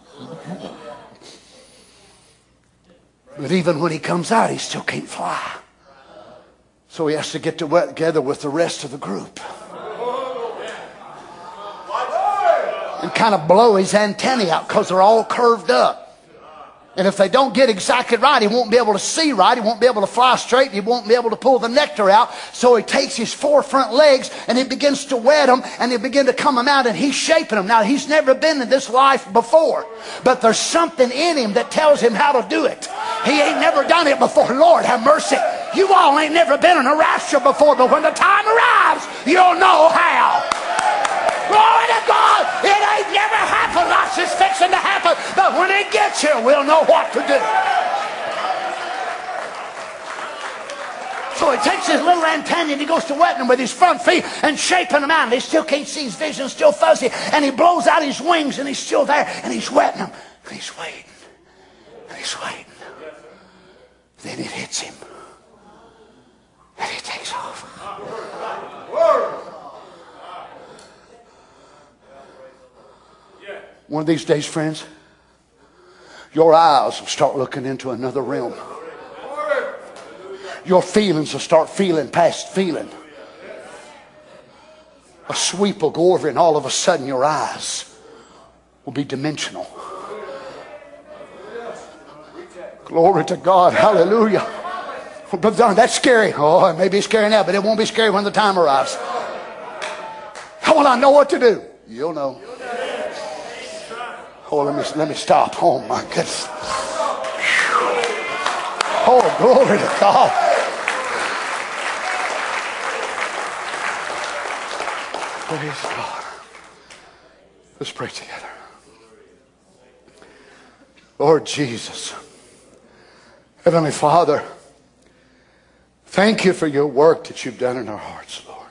But even when he comes out, he still can't fly. So he has to get together with the rest of the group and kind of blow his antennae out, because they're all curved up. And if they don't get exactly right, he won't be able to see right. He won't be able to fly straight. He won't be able to pull the nectar out. So he takes his 4 front legs and he begins to wet them, and they begin to come out, and he's shaping them. Now, he's never been in this life before, but there's something in him that tells him how to do it. He ain't never done it before. Lord have mercy. You all ain't never been in a rapture before, but when the time arrives, you'll know how. Glory to God. It ain't never happened like it's fixing to happen. But when it gets here, we'll know what to do. So he takes his little antennae and he goes to wetting them with his front feet and shaping them out. And he still can't see, his vision's still fuzzy. And he blows out his wings and he's still there. And he's wetting them. And he's waiting. And he's waiting. Then it hits him. And he takes off. One of these days, friends, your eyes will start looking into another realm. Your feelings will start feeling past feeling. A sweep will go over, and all of a sudden your eyes will be dimensional. Glory to God. Hallelujah. But that's scary. Oh, it may be scary now, but it won't be scary when the time arrives. How will I know what to do? You'll know. Oh, let me stop. Oh, my goodness. Oh, glory to God. Praise God. Let's pray together. Lord Jesus, Heavenly Father, thank you for your work that you've done in our hearts, Lord.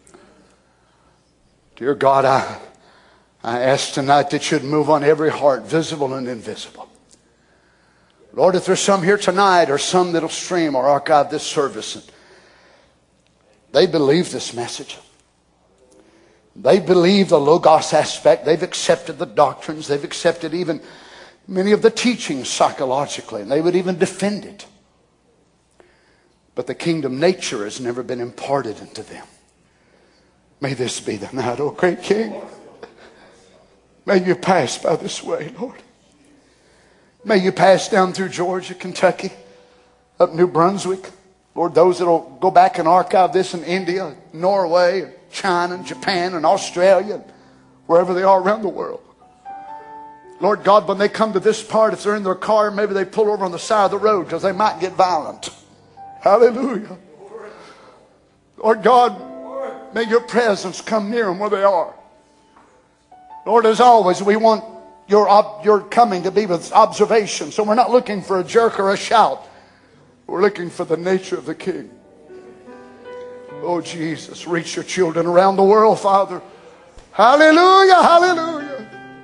Dear God, I ask tonight that you'd move on every heart, visible and invisible. Lord, if there's some here tonight or some that'll stream or archive this service, and they believe this message. They believe the Logos aspect. They've accepted the doctrines. They've accepted even many of the teachings psychologically, and they would even defend it. But the kingdom nature has never been imparted into them. May this be the night, O great King. May you pass by this way, Lord. May you pass down through Georgia, Kentucky, up New Brunswick. Lord, those that will go back and archive this in India, Norway, China, Japan, and Australia, wherever they are around the world. Lord God, when they come to this part, if they're in their car, maybe they pull over on the side of the road because they might get violent. Hallelujah. Lord God, may your presence come near them where they are. Lord, as always, we want your coming to be with observation. So we're not looking for a jerk or a shout. We're looking for the nature of the King. Oh, Jesus, reach your children around the world, Father. Hallelujah, hallelujah.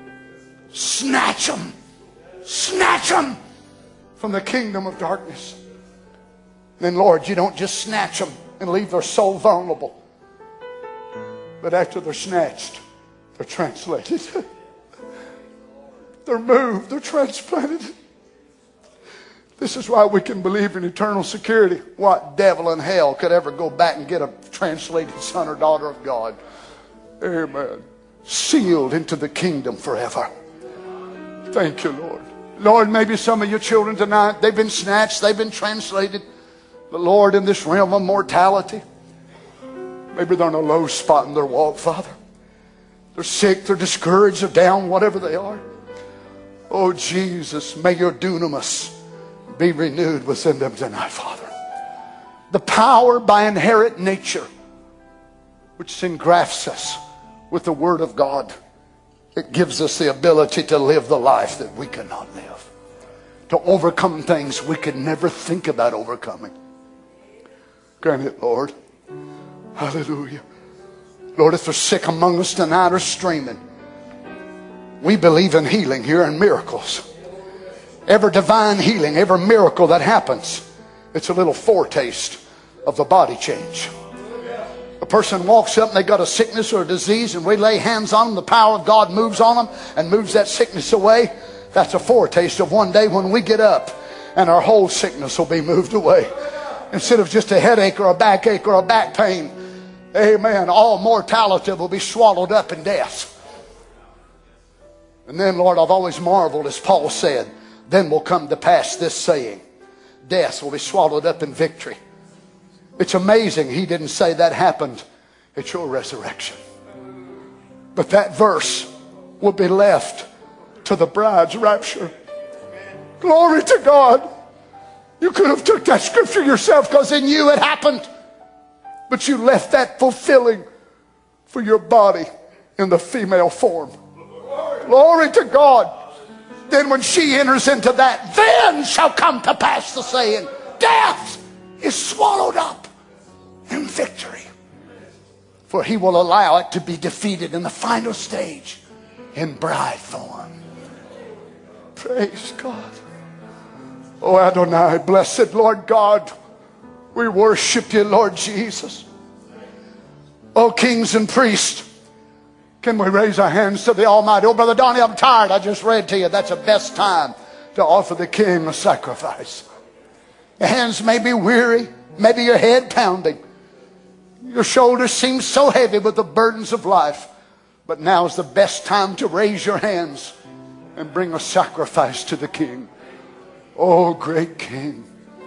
Snatch them. Snatch them from the kingdom of darkness. Then, Lord, you don't just snatch them and leave their soul vulnerable. But after they're snatched, they're translated. They're moved. They're transplanted. This is why we can believe in eternal security. What devil in hell could ever go back and get a translated son or daughter of God? Amen. Sealed into the kingdom forever. Thank you, Lord. Lord, maybe some of your children tonight, they've been snatched, they've been translated. But Lord, in this realm of mortality, maybe they're in a low spot in their walk, Father. They're sick, they're discouraged, they're down, whatever they are. Oh, Jesus, may your dunamis be renewed within them tonight, Father. The power by inherent nature which engrafts us with the Word of God. It gives us the ability to live the life that we cannot live. To overcome things we could never think about overcoming. Grant it, Lord. Hallelujah. Lord, if they're sick among us tonight or streaming, we believe in healing here and miracles. Every divine healing, every miracle that happens, it's a little foretaste of the body change. A person walks up and they got a sickness or a disease and we lay hands on them, the power of God moves on them and moves that sickness away. That's a foretaste of one day when we get up and our whole sickness will be moved away. Instead of just a headache or a backache or a back pain, amen, all mortality will be swallowed up in death. And then, Lord, I've always marveled, as Paul said, then will come to pass this saying, death will be swallowed up in victory. It's amazing he didn't say that happened at your resurrection. But that verse will be left to the bride's rapture. Glory to God. You could have took that scripture yourself because in you it happened. But you left that fulfilling for your body in the female form. Glory to God. Then when she enters into that, then shall come to pass the saying, death is swallowed up in victory. For he will allow it to be defeated in the final stage in bride form. Praise God. Oh Adonai, blessed Lord God, we worship you, Lord Jesus. Oh kings and priests, can we raise our hands to the Almighty? Oh, Brother Donnie, I'm tired. I just read to you. That's the best time to offer the King a sacrifice. Your hands may be weary. Maybe your head pounding. Your shoulders seem so heavy with the burdens of life. But now is the best time to raise your hands and bring a sacrifice to the King. Oh, great King.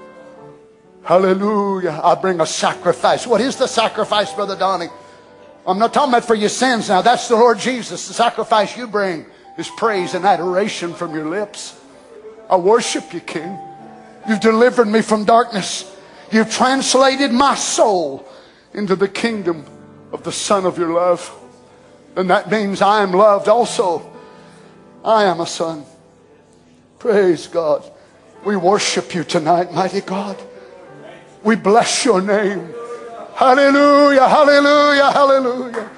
Hallelujah. I bring a sacrifice. What is the sacrifice, Brother Donnie? I'm not talking about for your sins now. That's the Lord Jesus. The sacrifice you bring is praise and adoration from your lips. I worship you, King. You've delivered me from darkness. You've translated my soul into the kingdom of the Son of your love. And that means I am loved also. I am a son. Praise God. We worship you tonight, mighty God. We bless your name. Hallelujah, hallelujah, hallelujah.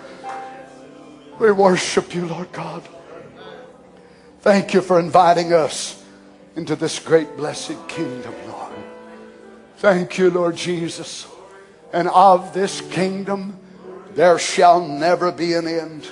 We worship you, Lord God. Thank you for inviting us into this great blessed kingdom, Lord. Thank you, Lord Jesus. And of this kingdom there shall never be an end.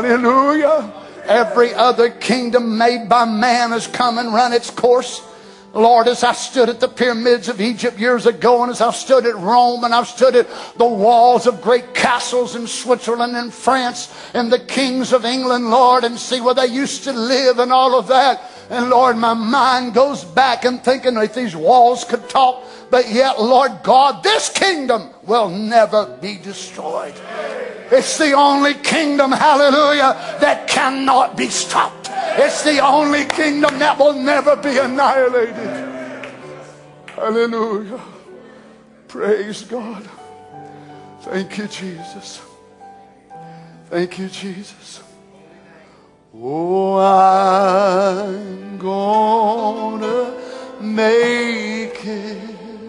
Hallelujah. Every other kingdom made by man has come and run its course. Lord, as I stood at the pyramids of Egypt years ago, and as I've stood at Rome, and I've stood at the walls of great castles in Switzerland and France, and the kings of England, Lord, and see where they used to live and all of that. And Lord, my mind goes back and thinking if these walls could talk. But yet, Lord God, this kingdom will never be destroyed. It's the only kingdom, hallelujah, that cannot be stopped. It's the only kingdom that will never be annihilated. Hallelujah. Praise God. Thank you, Jesus. Thank you, Jesus. Oh, I'm gonna make it.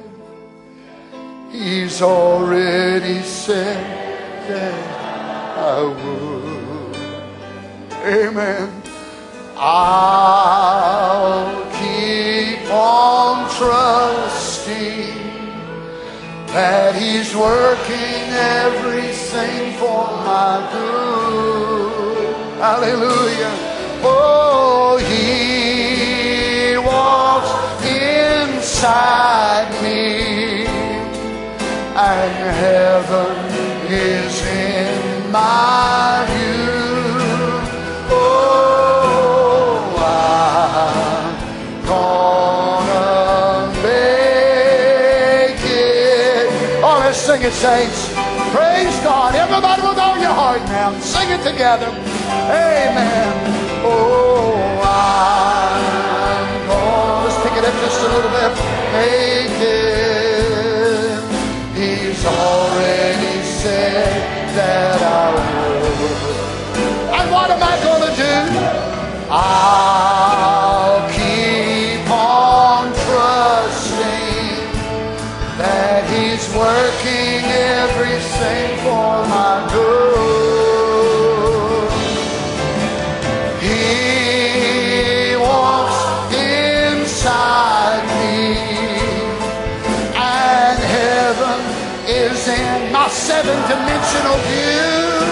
He's already said that I would. Amen. I'll keep on trusting that He's working everything for my good. Hallelujah. Oh, He walks inside me, and heaven is in my view. Oh, I'm gonna make it. Oh, let's sing it, saints. Praise God. Everybody with all your heart now. Sing it together. Amen. Oh, I'm gonna, let's pick it up just a little bit. Make it. He's already said that I would. And what am I gonna do? I'll keep on trusting that He's working everything for my good. He walks inside me, and heaven is in my seven-dimensional view.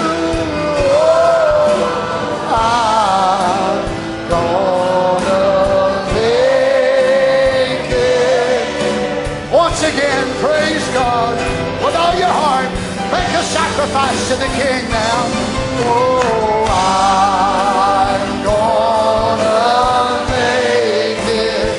Oh, I'm gonna make it. Once again, praise God with all your heart. Make a sacrifice to the King now. Oh, I'm gonna make it.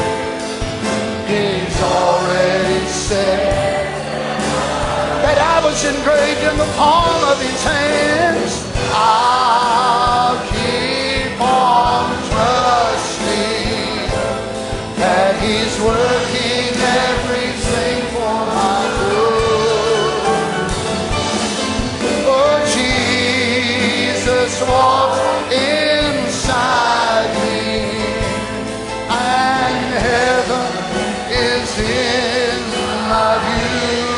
He's already said that I was engraved in the palm of His hands. I'll keep on trusting that He's working everything for my good. Oh, Jesus walks inside me, and heaven is in my view.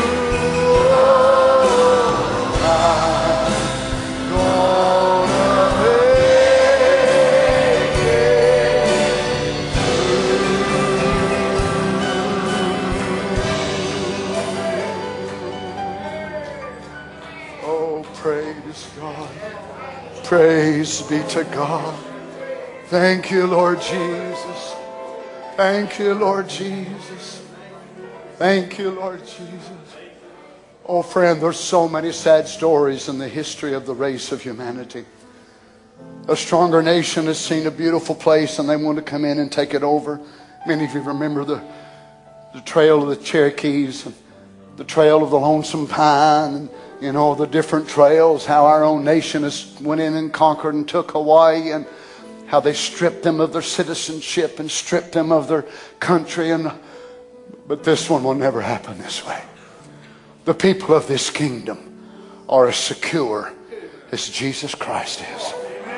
Praise be to God. Thank you, Lord Jesus. Thank you, Lord Jesus. Thank you, Lord Jesus. Oh, friend, there's so many sad stories in the history of the race of humanity. A stronger nation has seen a beautiful place and they want to come in and take it over. Many of you remember the trail of the Cherokees, and the trail of the Lonesome Pine, and you know, the different trails, how our own nation has went in and conquered and took Hawaii, and how they stripped them of their citizenship and stripped them of their country. But this one will never happen this way. The people of this kingdom are as secure as Jesus Christ is.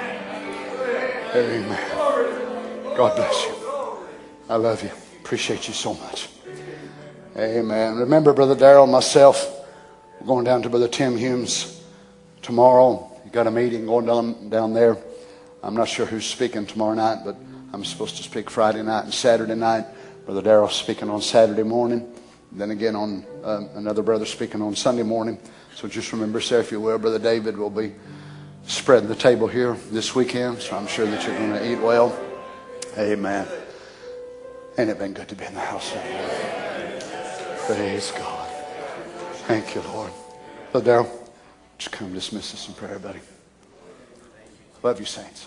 Amen. God bless you. I love you. Appreciate you so much. Amen. Remember, Brother Darrell and myself, we're going down to Brother Tim Hume's tomorrow. You got a meeting going down there. I'm not sure who's speaking tomorrow night, but I'm supposed to speak Friday night and Saturday night. Brother Darrell's speaking on Saturday morning. Then again on another brother speaking on Sunday morning. So just remember, sir, if you will, Brother David will be spreading the table here this weekend. So I'm sure that you're going to eat well. Amen. Ain't it been good to be in the house of the Lord? Praise God. Thank you, Lord. So, Darrell, just come dismiss us in prayer, buddy. Love you, saints.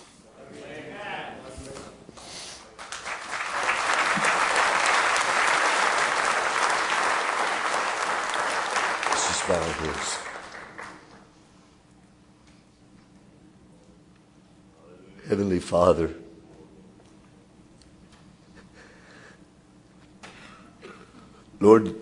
Let's just bow our heads. Heavenly Father, Lord,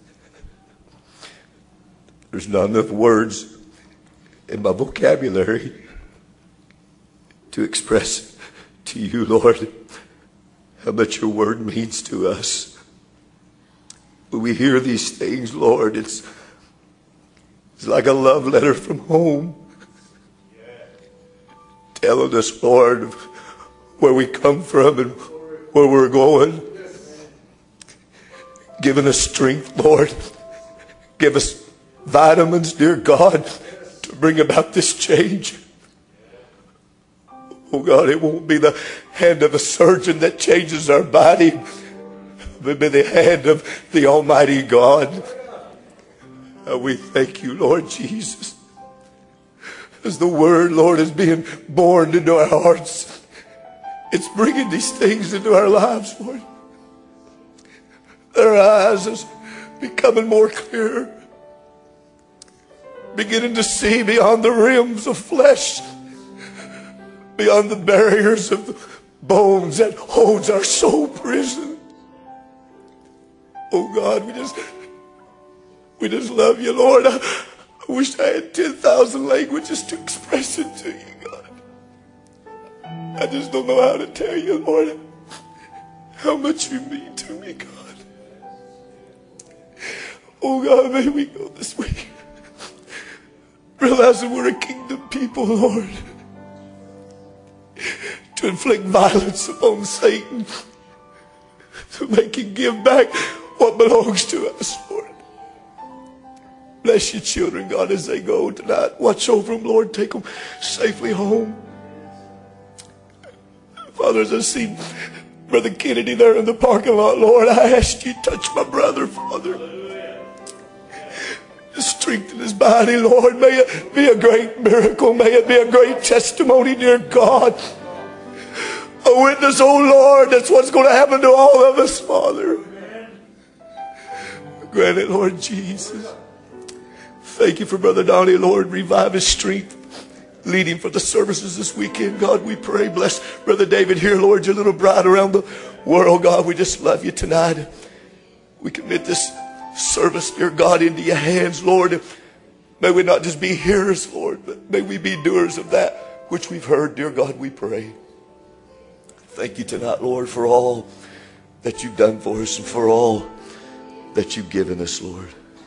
there's not enough words in my vocabulary to express to you, Lord, how much your word means to us. When we hear these things, Lord, it's like a love letter from home. Telling us, Lord, where we come from and where we're going. Giving us strength, Lord. Give us vitamins, dear God, to bring about this change. Oh God, it won't be the hand of a surgeon that changes our body, but be the hand of the Almighty God. We thank you, Lord Jesus. As the word, Lord, is being born into our hearts, it's bringing these things into our lives, Lord. Their eyes is becoming more clear, beginning to see beyond the rims of flesh, beyond the barriers of the bones that holds our soul prison. Oh God, we just love you, Lord. I wish I had 10,000 languages to express it to you, God. I just don't know how to tell you, Lord, how much you mean to me, God. Oh God, may we go this week realizing we're a kingdom people, Lord, to inflict violence upon Satan, to make him give back what belongs to us, Lord. Bless your children, God, as they go tonight. Watch over them, Lord. Take them safely home. Father, as I see Brother Kennedy there in the parking lot, Lord, I ask you to touch my brother, Father. Strengthen his body, Lord. May it be a great miracle. May it be a great testimony, dear God. A witness, oh Lord, that's what's going to happen to all of us, Father. Grant it, Lord Jesus. Thank you for Brother Donnie, Lord. Revive his strength. Lead him for the services this weekend, God, we pray. Bless Brother David here, Lord, your little bride around the world, God. We just love you tonight. We commit this service, dear God, into your hands, Lord. May we not just be hearers, Lord, but may we be doers of that which we've heard, dear God, we pray. Thank you tonight, Lord, for all that you've done for us and for all that you've given us, Lord.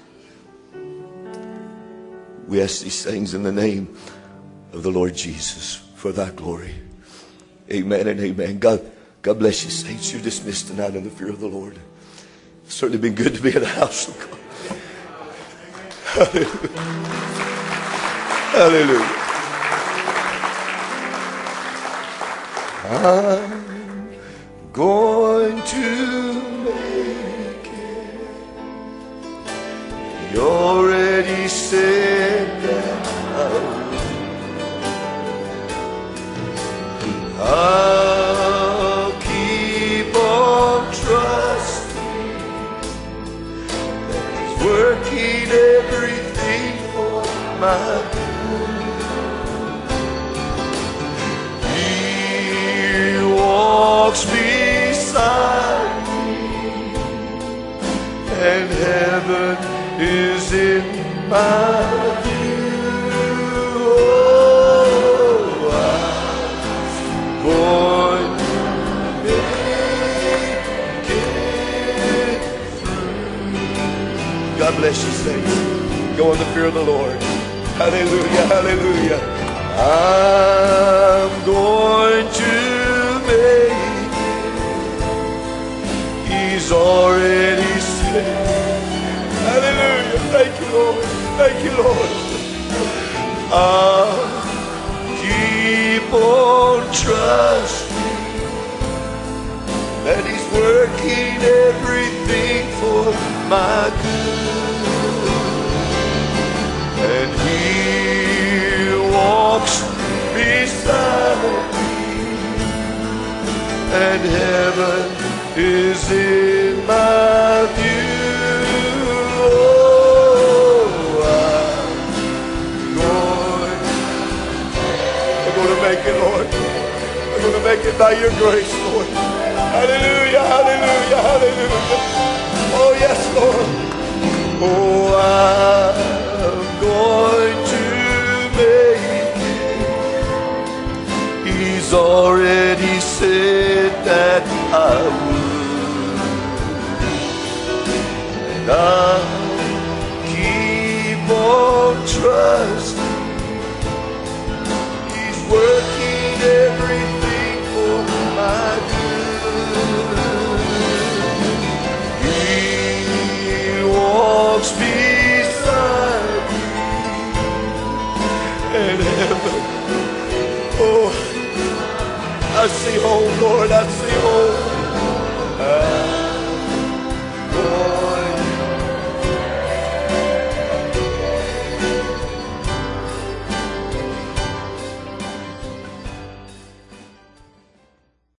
We ask these things in the name of the Lord Jesus for thy glory. Amen and amen. God bless you, saints. You're dismissed tonight in the fear of the Lord. It's certainly been good to be in the house of God. Hallelujah. Hallelujah. I'm going to make it. You already said that I'll keep on trusting that He's working everything for my good. He walks beside me, and heaven is in my view. Going to make it through. God bless you, saints. Go in the fear of the Lord. Hallelujah, hallelujah. I'm going to make it. He's already said. Hallelujah. Thank you, Lord. Thank you, Lord. Keep on trusting that He's working everything for my good. And He walks beside me, and heaven is in my view. Make it, Lord. We're going to make it by your grace, Lord. Hallelujah, hallelujah, hallelujah. Oh, yes, Lord. Oh, I'm going to make it. He's already said that I would. And I'll keep on trusting. Working everything for my good. He walks beside me, and heaven. Oh, I see home, Lord, I see home.